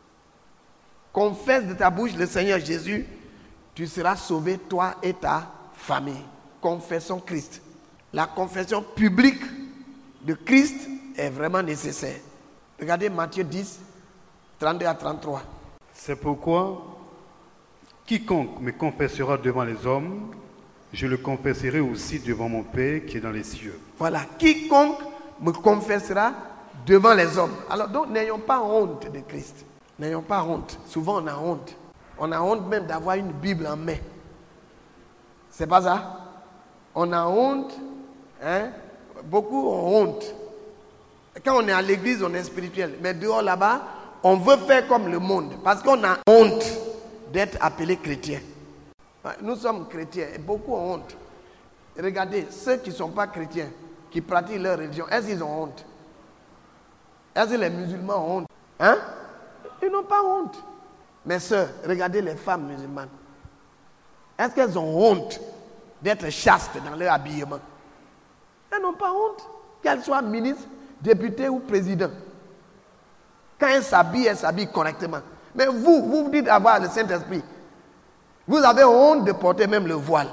Confesse de ta bouche le Seigneur Jésus, tu seras sauvé, toi et ta famille. Confessons Christ. La confession publique de Christ est vraiment nécessaire. Regardez Matthieu dix, trente-deux à trente-trois. C'est pourquoi, quiconque me confessera devant les hommes, je le confesserai aussi devant mon Père qui est dans les cieux. Voilà, quiconque me confessera devant les hommes. Alors donc, n'ayons pas honte de Christ. N'ayons pas honte. Souvent, on a honte. On a honte même d'avoir une Bible en main. C'est pas ça? On a honte. Hein? Beaucoup ont honte. Quand on est à l'église, on est spirituel. Mais dehors là-bas, on veut faire comme le monde. Parce qu'on a honte d'être appelé chrétien. Nous sommes chrétiens et beaucoup ont honte. Regardez, ceux qui ne sont pas chrétiens, qui pratiquent leur religion, est-ce qu'ils ont honte? Est-ce que les musulmans ont honte? Hein? Ils n'ont pas honte. Mes sœurs, regardez les femmes musulmanes. Est-ce qu'elles ont honte d'être chastes dans leur habillement? Elles n'ont pas honte. Qu'elles soient ministres, députés ou présidents. Quand elles s'habillent, elles s'habillent correctement. Mais vous, vous vous dites avoir le Saint-Esprit. Vous avez honte de porter même le voile.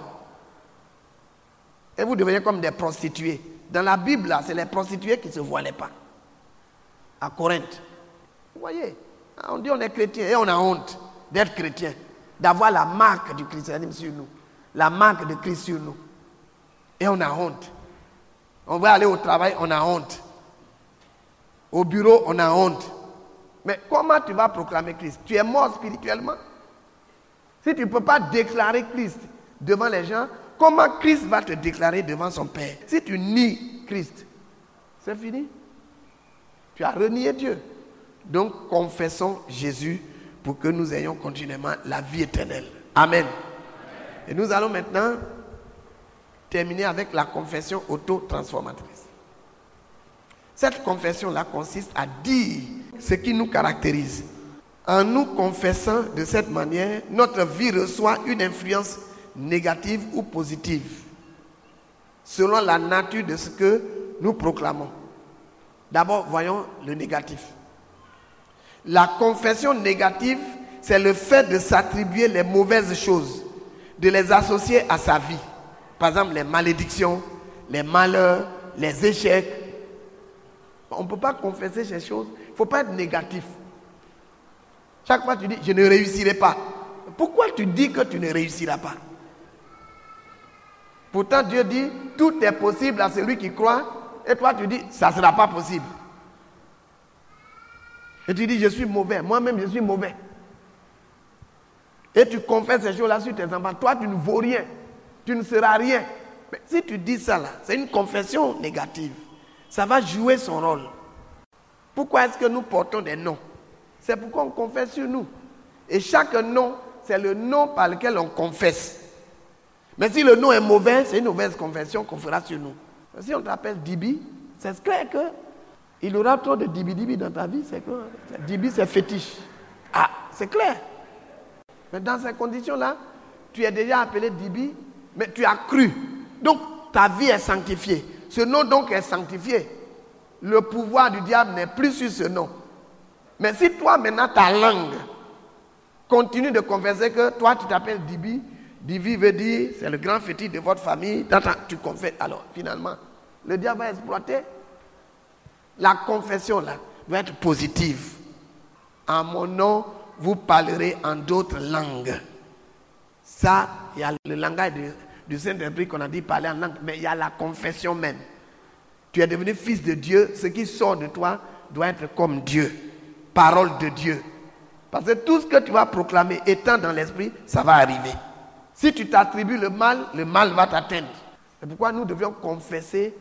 Et vous devenez comme des prostituées. Dans la Bible, là, c'est les prostituées qui ne se voilaient pas. À Corinthe. Vous voyez, on dit on est chrétien et on a honte d'être chrétien. D'avoir la marque du christianisme sur nous. La marque de Christ sur nous. Et on a honte. On va aller au travail, on a honte. Au bureau, on a honte. Mais comment tu vas proclamer Christ? Tu es mort spirituellement. Si tu ne peux pas déclarer Christ devant les gens, comment Christ va te déclarer devant son Père? Si tu nies Christ, c'est fini. Tu as renié Dieu. Donc, confessons Jésus pour que nous ayons continuellement la vie éternelle. Amen. Et nous allons maintenant terminer avec la confession auto-transformatrice. Cette confession-là consiste à dire ce qui nous caractérise. En nous confessant de cette manière, notre vie reçoit une influence négative ou positive, selon la nature de ce que nous proclamons. D'abord, voyons le négatif. La confession négative, c'est le fait de s'attribuer les mauvaises choses, de les associer à sa vie. Par exemple, les malédictions, les malheurs, les échecs. On ne peut pas confesser ces choses. Il ne faut pas être négatif. Chaque fois tu dis, je ne réussirai pas. Pourquoi tu dis que tu ne réussiras pas? Pourtant, Dieu dit, tout est possible à celui qui croit. Et toi, tu dis, ça ne sera pas possible. Et tu dis, je suis mauvais. Moi-même, je suis mauvais. Et tu confesses ces choses-là sur tes enfants. Toi, tu ne vaux rien. Tu ne seras rien. Mais si tu dis ça là, c'est une confession négative. Ça va jouer son rôle. Pourquoi est-ce que nous portons des noms? C'est pourquoi on confesse sur nous. Et chaque nom, c'est le nom par lequel on confesse. Mais si le nom est mauvais, c'est une mauvaise confession qu'on fera sur nous. Si on t'appelle Dibi, c'est clair que il aura trop de Dibi-Dibi dans ta vie. C'est que Dibi, c'est fétiche. Ah, c'est clair. Mais dans ces conditions-là, tu es déjà appelé Dibi, mais tu as cru. Donc, ta vie est sanctifiée. Ce nom donc est sanctifié. Le pouvoir du diable n'est plus sur ce nom. Mais si toi, maintenant, ta langue continue de confesser que toi, tu t'appelles Dibi, Dibi veut dire, c'est le grand fétiche de votre famille, tu confesses. Alors, finalement, le diable va exploiter. La confession, là, doit être positive. En mon nom, vous parlerez en d'autres langues. Ça, il y a le langage du, du Saint-Esprit qu'on a dit parler en langue, mais il y a la confession même. Tu es devenu fils de Dieu, ce qui sort de toi doit être comme Dieu. Parole de Dieu. Parce que tout ce que tu vas proclamer étant dans l'esprit, ça va arriver. Si tu t'attribues le mal, le mal va t'atteindre. C'est pourquoi nous devions confesser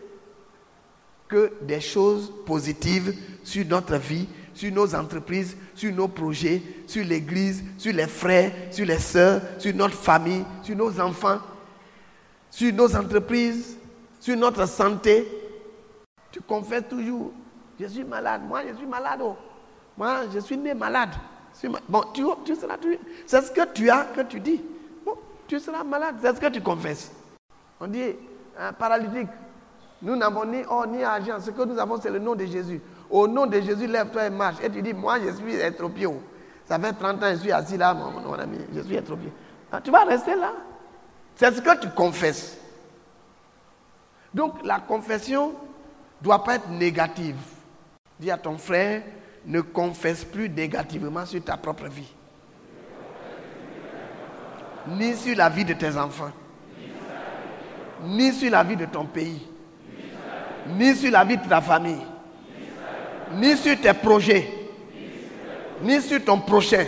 que des choses positives sur notre vie, sur nos entreprises, sur nos projets, sur l'église, sur les frères, sur les sœurs, sur notre famille, sur nos enfants, sur nos entreprises, sur notre santé. Tu confesses toujours, je suis malade, moi je suis malade, oh. Moi je suis né malade. Bon, tu, tu seras, tu, c'est ce que tu as que tu dis. Bon, tu seras malade, c'est ce que tu confesses. On dit, un paralytique, nous n'avons ni or ni argent, ce que nous avons c'est le nom de Jésus. Au nom de Jésus, lève-toi et marche. Et tu dis, moi je suis estropié. Oh. Ça fait trente ans, je suis assis là, mon, mon ami, je suis estropié. Ah, tu vas rester là. C'est ce que tu confesses. Donc la confession ne doit pas être négative. Dis à ton frère, ne confesse plus négativement sur ta propre vie. Ni sur la vie de tes enfants. Ni sur la vie de ton pays. Ni sur la vie de ta famille. Ni sur tes projets. Ni sur ton prochain.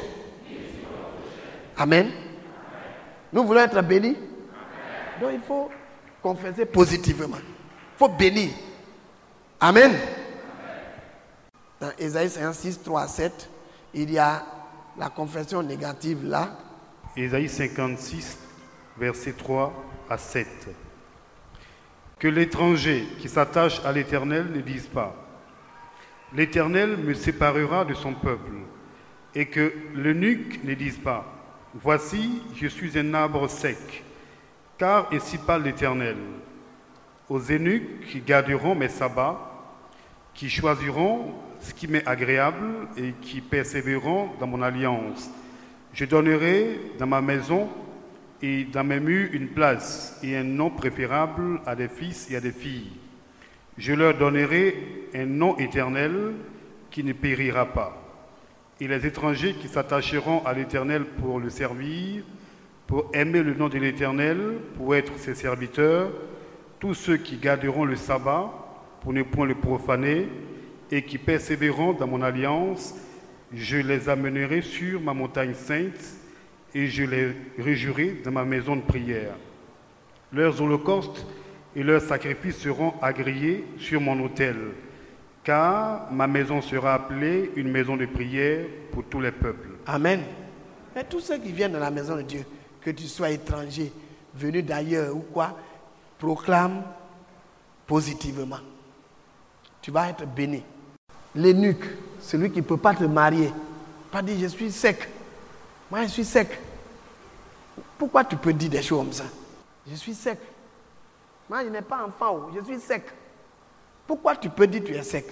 Amen. Nous voulons être bénis. Donc il faut confesser positivement. Il faut bénir. Amen. Dans Ésaïe cinquante-six, trois à sept, il y a la confession négative là. Ésaïe cinquante-six, versets trois à sept. Que l'étranger qui s'attache à l'Éternel ne dise pas: l'Éternel me séparera de son peuple, et que l'eunuque ne dise pas: voici, je suis un arbre sec, car ainsi parle l'Éternel. Aux eunuques qui garderont mes sabbats, qui choisiront ce qui m'est agréable et qui persévéreront dans mon alliance, je donnerai dans ma maison et dans mes murs une place et un nom préférable à des fils et à des filles. Je leur donnerai un nom éternel qui ne périra pas. Et les étrangers qui s'attacheront à l'Éternel pour le servir, pour aimer le nom de l'Éternel, pour être ses serviteurs, tous ceux qui garderont le sabbat pour ne point le profaner et qui persévéreront dans mon alliance, je les amènerai sur ma montagne sainte et je les réjouirai dans ma maison de prière. Leurs holocaustes et leurs sacrifices seront agréés sur mon autel, car ma maison sera appelée une maison de prière pour tous les peuples. Amen. Mais tous ceux qui viennent dans la maison de Dieu, que tu sois étranger, venu d'ailleurs ou quoi, proclame positivement. Tu vas être béni. L'eunuque, celui qui ne peut pas te marier, pas dire je suis sec. Moi je suis sec. Pourquoi tu peux dire des choses comme ça? Je suis sec. Moi je n'ai pas enfant, je suis sec. Pourquoi tu peux dire tu es sec?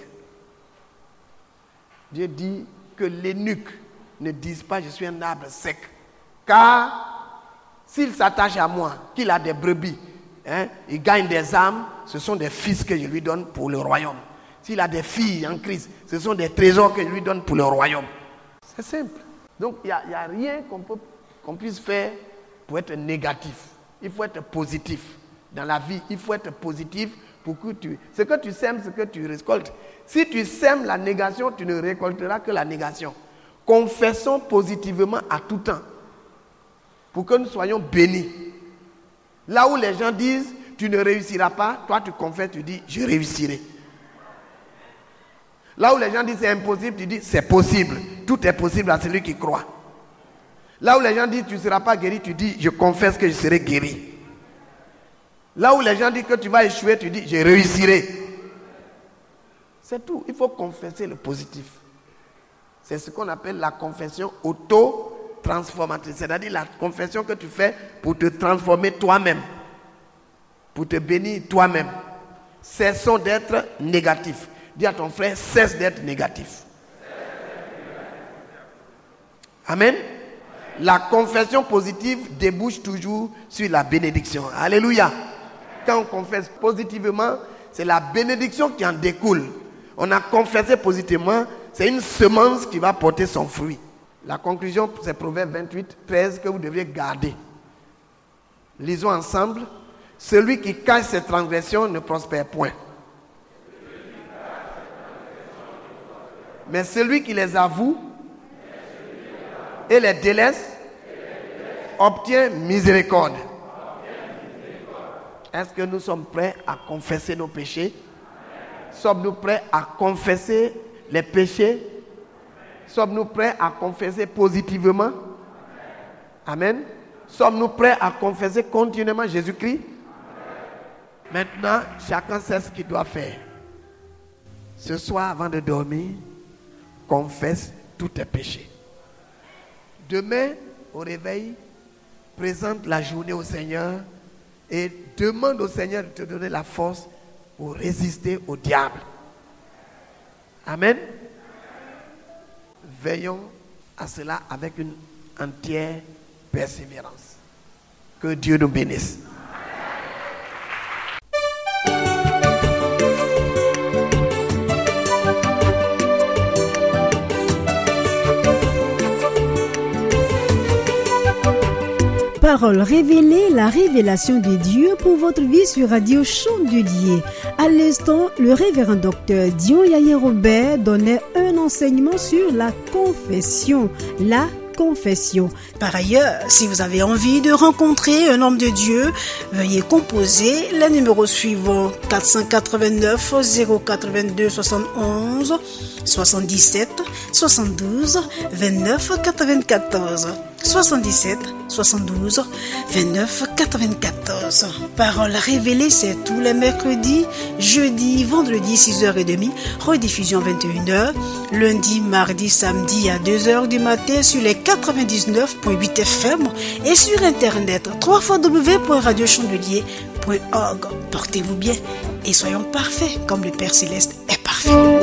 Dieu dit que l'eunuque ne dise pas je suis un arbre sec. Car s'il s'attache à moi, qu'il a des brebis, hein, il gagne des âmes, ce sont des fils que je lui donne pour le royaume. S'il a des filles en Christ, ce sont des trésors que je lui donne pour le royaume. C'est simple. Donc il n'y a, a rien qu'on, peut, qu'on puisse faire pour être négatif. Il faut être positif. Dans la vie, il faut être positif pour que tu... Ce que tu sèmes, ce que tu récoltes. Si tu sèmes la négation, tu ne récolteras que la négation. Confessons positivement à tout temps pour que nous soyons bénis. Là où les gens disent, tu ne réussiras pas, toi tu confesses, tu dis, je réussirai. Là où les gens disent, c'est impossible, tu dis, c'est possible. Tout est possible à celui qui croit. Là où les gens disent, tu ne seras pas guéri, tu dis, je confesse que je serai guéri. Là où les gens disent que tu vas échouer, tu dis, je réussirai. C'est tout. Il faut confesser le positif. C'est ce qu'on appelle la confession auto-transformatrice. C'est-à-dire la confession que tu fais pour te transformer toi-même. Pour te bénir toi-même. Cessons d'être négatif. Dis à ton frère, cesse d'être négatif. Amen. La confession positive débouche toujours sur la bénédiction. Alléluia. Quand on confesse positivement, c'est la bénédiction qui en découle. On a confessé positivement, c'est une semence qui va porter son fruit. La conclusion, c'est Proverbe vingt-huit, treize que vous devriez garder. Lisons ensemble. Celui qui cache ses transgressions ne prospère point. Mais celui qui les avoue et les délaisse obtient miséricorde. Est-ce que nous sommes prêts à confesser nos péchés? Sommes-nous prêts à confesser les péchés? Sommes-nous prêts à confesser positivement? Amen. Sommes-nous prêts à confesser continuellement Jésus-Christ? Maintenant, chacun sait ce qu'il doit faire. Ce soir, avant de dormir, confesse tous tes péchés. Demain, au réveil, présente la journée au Seigneur et demande au Seigneur de te donner la force pour résister au diable. Amen. Veillons à cela avec une entière persévérance. Que Dieu nous bénisse. Parole révélée, la révélation de Dieu pour votre vie sur Radio Chandelier. À l'instant, le révérend docteur Dion Yaya Robert donnait un enseignement sur la confession. La confession. Par ailleurs, si vous avez envie de rencontrer un homme de Dieu, veuillez composer les numéros suivants: quatre cent quatre-vingt-neuf zéro quatre-vingt-deux soixante-onze, soixante-dix-sept soixante-douze vingt-neuf quatre-vingt-quatorze, soixante-dix-sept soixante-douze vingt-neuf quatre-vingt-quatorze. Parole révélée, c'est tous les mercredis, jeudi, vendredi six heures trente, rediffusion vingt et une heures, lundi, mardi, samedi à deux heures du matin sur les quatre-vingt-dix-neuf point huit F M et sur internet w w w point radio chandelier point org. Portez-vous bien et soyons parfaits comme le Père Céleste est parfait.